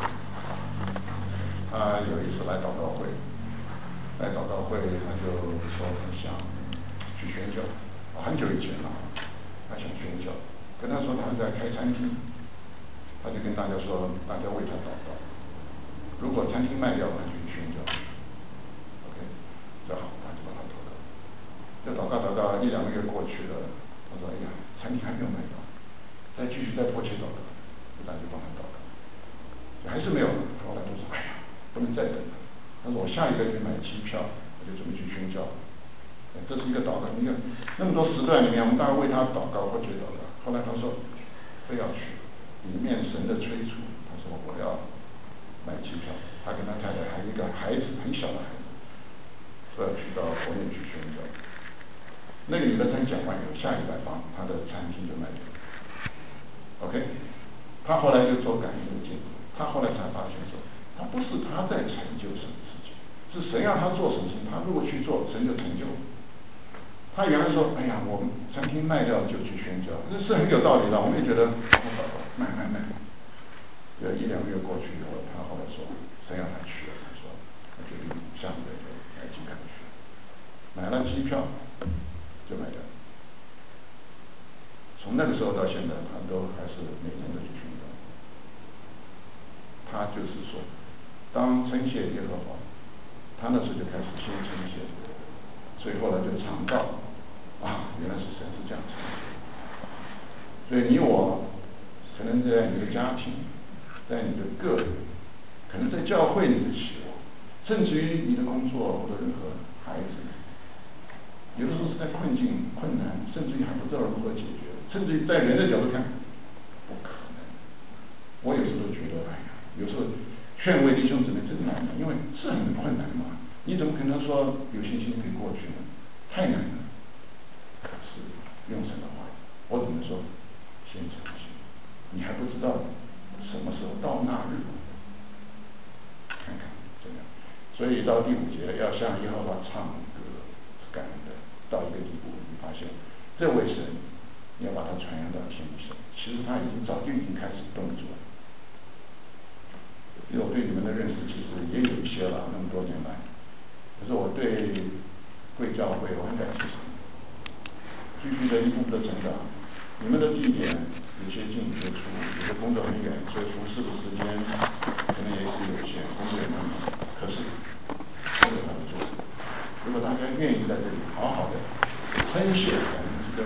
他有一次来祷告会，他就说很想去宣教，很久以前了，他想宣教，跟他说他在开餐厅，他就跟大家说，大家为他祷告，如果餐厅卖掉，他就去宣教。OK， 这好，他就帮他祷告，这祷告1-2个月过去了，他说哎呀，餐厅还没有卖掉，再继续迫切祷告，大家就帮他祷告，还是没有，后来都说哎呀，不能再等了。他说我下一个月买机票，我就准备去宣教。这是一个祷告，你看那么多时段里面，我们大概为他祷告或者祷告。后来他说非要去，里面神的催促，他说我要买机票。他跟他太太还有一个孩子，很小的孩子，说要去到国内去宣教。那个女的才讲完以后，下一拜访他的餐厅就卖掉。OK， 他后来就做感应的见证，他后来才发现说，他不是他在成就什么事情，是神让他做什么事情，他如果去做，神就成就。他原来说，哎呀，我们餐厅卖掉就去宣教，这是很有道理的，我们也觉得卖。1-2个月过去以后，他后来说，神让他去了，他说，他决定下个月就买机票去，买了机票就卖掉。从那个时候到现在，他都还是每年都去宣教。他就是说，当称谢耶和华，他那时候就开始先称谢，所以后来就尝到原来是神是这样称谢。所以你我可能在你的家庭，在你的个人，可能在教会你的期望，甚至于你的工作或者任何孩子，有的时候是在困难，甚至于还不知道如何解决。甚至于在人的角度看，不可能。我有时候觉得，有时候劝慰弟兄姊妹真难的，因为是很困难嘛。你怎么可能说有信心可以过去呢？太难了。可是用神的话，我只能说，先诚心。你还不知道什么时候到那日，看看怎么样。所以到第5节要向耶和华唱歌，是感恩的。到一个地步，你发现这位神。你要把它传扬到天上，其实他早就已经开始动作了。因为我对你们的认识其实也有一些了，那么多年来，可是我对贵教会我很感谢神，继续的一步步的成长。你们的地点有些进有些出，有些工作很远，所以服侍的时间可能也是有限，工作也蛮忙。可是都有他的作用。如果大家愿意在这里好好的称谢感恩之歌。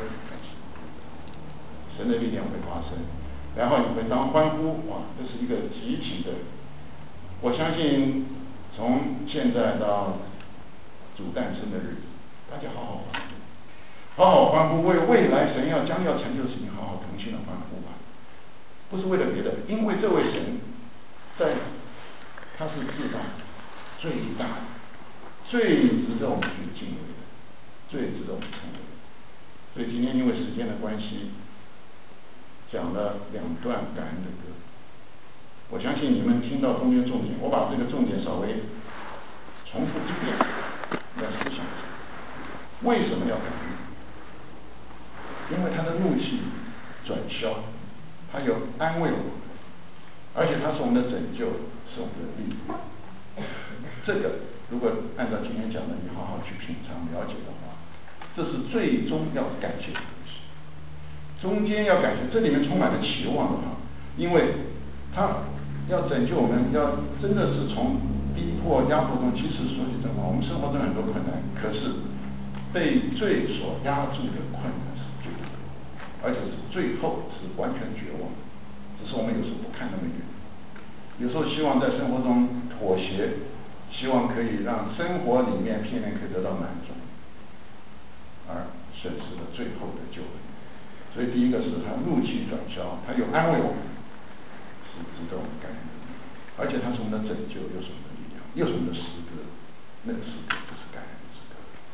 神的力量会发生，然后你会当欢呼，这是一个集体的。我相信从现在到主诞生的日子，大家好好欢呼，为未来神将要成就的事情好好同心的欢呼吧。不是为了别的，因为这位神他是至大、最大、最值得我们去敬畏的，最值得我们称为的。所以今天因为时间的关系，讲了2段感恩的歌，我相信你们听到中间重点，我把这个重点稍微重复一遍，来思想一下，为什么要感恩？因为他的怒气转消，他有安慰我们，而且他是我们的拯救，是我们的力量。这个如果按照今天讲的，你好好去品尝了解的话，这是最终要感谢的东西。中间要感谢，这里面充满了期望的哈，因为他要拯救我们，要真的是从逼迫压迫中，其实说句真话，我们生活中很多困难，可是被罪所压住的困难是最多的，而且是最后是完全绝望，只是我们有时候不看那么远，有时候希望在生活中妥协，希望可以让生活里面片面可以得到满足，而损失了最后的救恩。所以第一个是他怒气转消，他有安慰我们，是值得我们感恩的，而且他是我们的拯救，又是我们的力量，又是我们的诗歌，那个诗歌就是感恩的诗歌。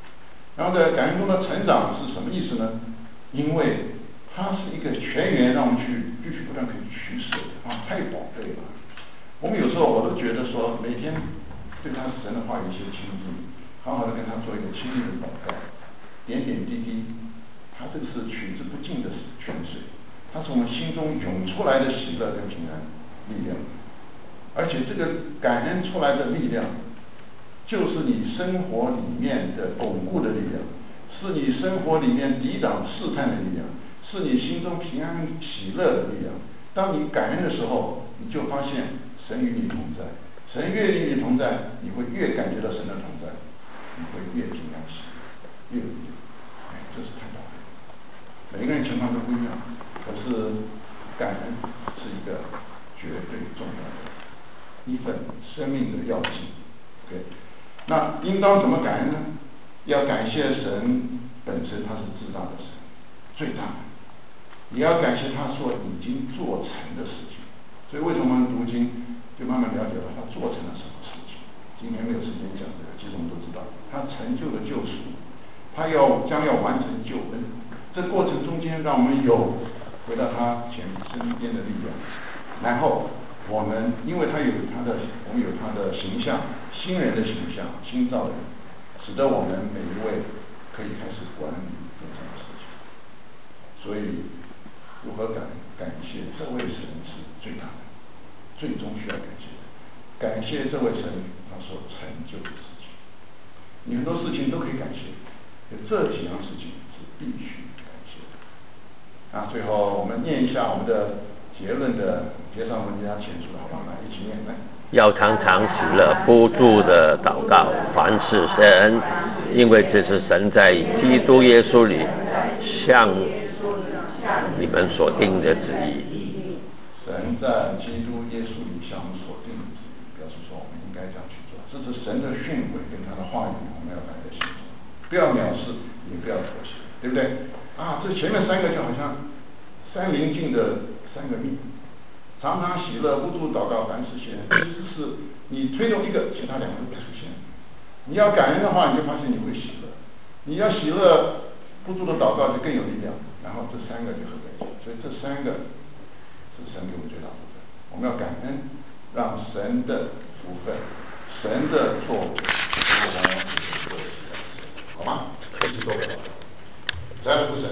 然后在感恩中的成长是什么意思呢？因为它是一个泉源，让我们必须不断可以取舍啊，太宝贝了。我们有时候我都觉得说，每天对他神的话有一些亲近，好好的跟他做一个亲密的祷告，点点滴滴，他这个是取之不尽的泉水，它是我们心中涌出来的喜乐跟平安力量，而且这个感恩出来的力量，就是你生活里面的巩固的力量，是你生活里面抵挡试探的力量，是你心中平安喜乐的力量。当你感恩的时候，你就发现神与你同在，神越与你同在，你会越感觉到神的同在，你会越平安喜乐，越有力量。这是太宝贝了。每个人情况都不一样，可是感恩是一个绝对重要的一份生命的药剂。对，那应当怎么感恩呢？要感谢神本身，他是至大的神，最大的，也要感谢他所已经做成的事情。所以为什么我们读经就慢慢了解了他做成了什么事情？今天没有时间讲这个，其实我们都知道，他成就了救赎，他将要完成救恩。这过程中间，让我们有回到他身边的力量，然后我们因为我们有他的形象，新人的形象，新造的人，使得我们每一位可以开始管理这样的事情。所以如何感谢这位神是最大的，最终需要感谢的。感谢这位神他所成就的事情，你很多事情都可以感谢，这几样事情是必须感谢的。最后我们念一下我们的结论的介绍文家前述，好不好？来，一起念来。
要常常喜乐，不住的祷告，凡事谢恩，因为这是神在基督耶稣里向你们所定的旨意。
神在基督耶稣里向我们所定的旨意，表示说我们应该这样去做。这是神的训诲跟他的话语，我们要摆在心中，不要藐视，也不要妥协，对不对？这前面三个就好像三棱镜的三个秘，常常喜乐，不住祷告，凡事谢恩。其实是你推动一个，其他两个都会出现。你要感恩的话，你就发现你会喜乐；你要喜乐，不住的祷告就更有力量。然后这三个就合在一起，所以这三个是神给我们最大福分。我们要感恩，让神的福分、神的作为，好吗？一起做。再来不神。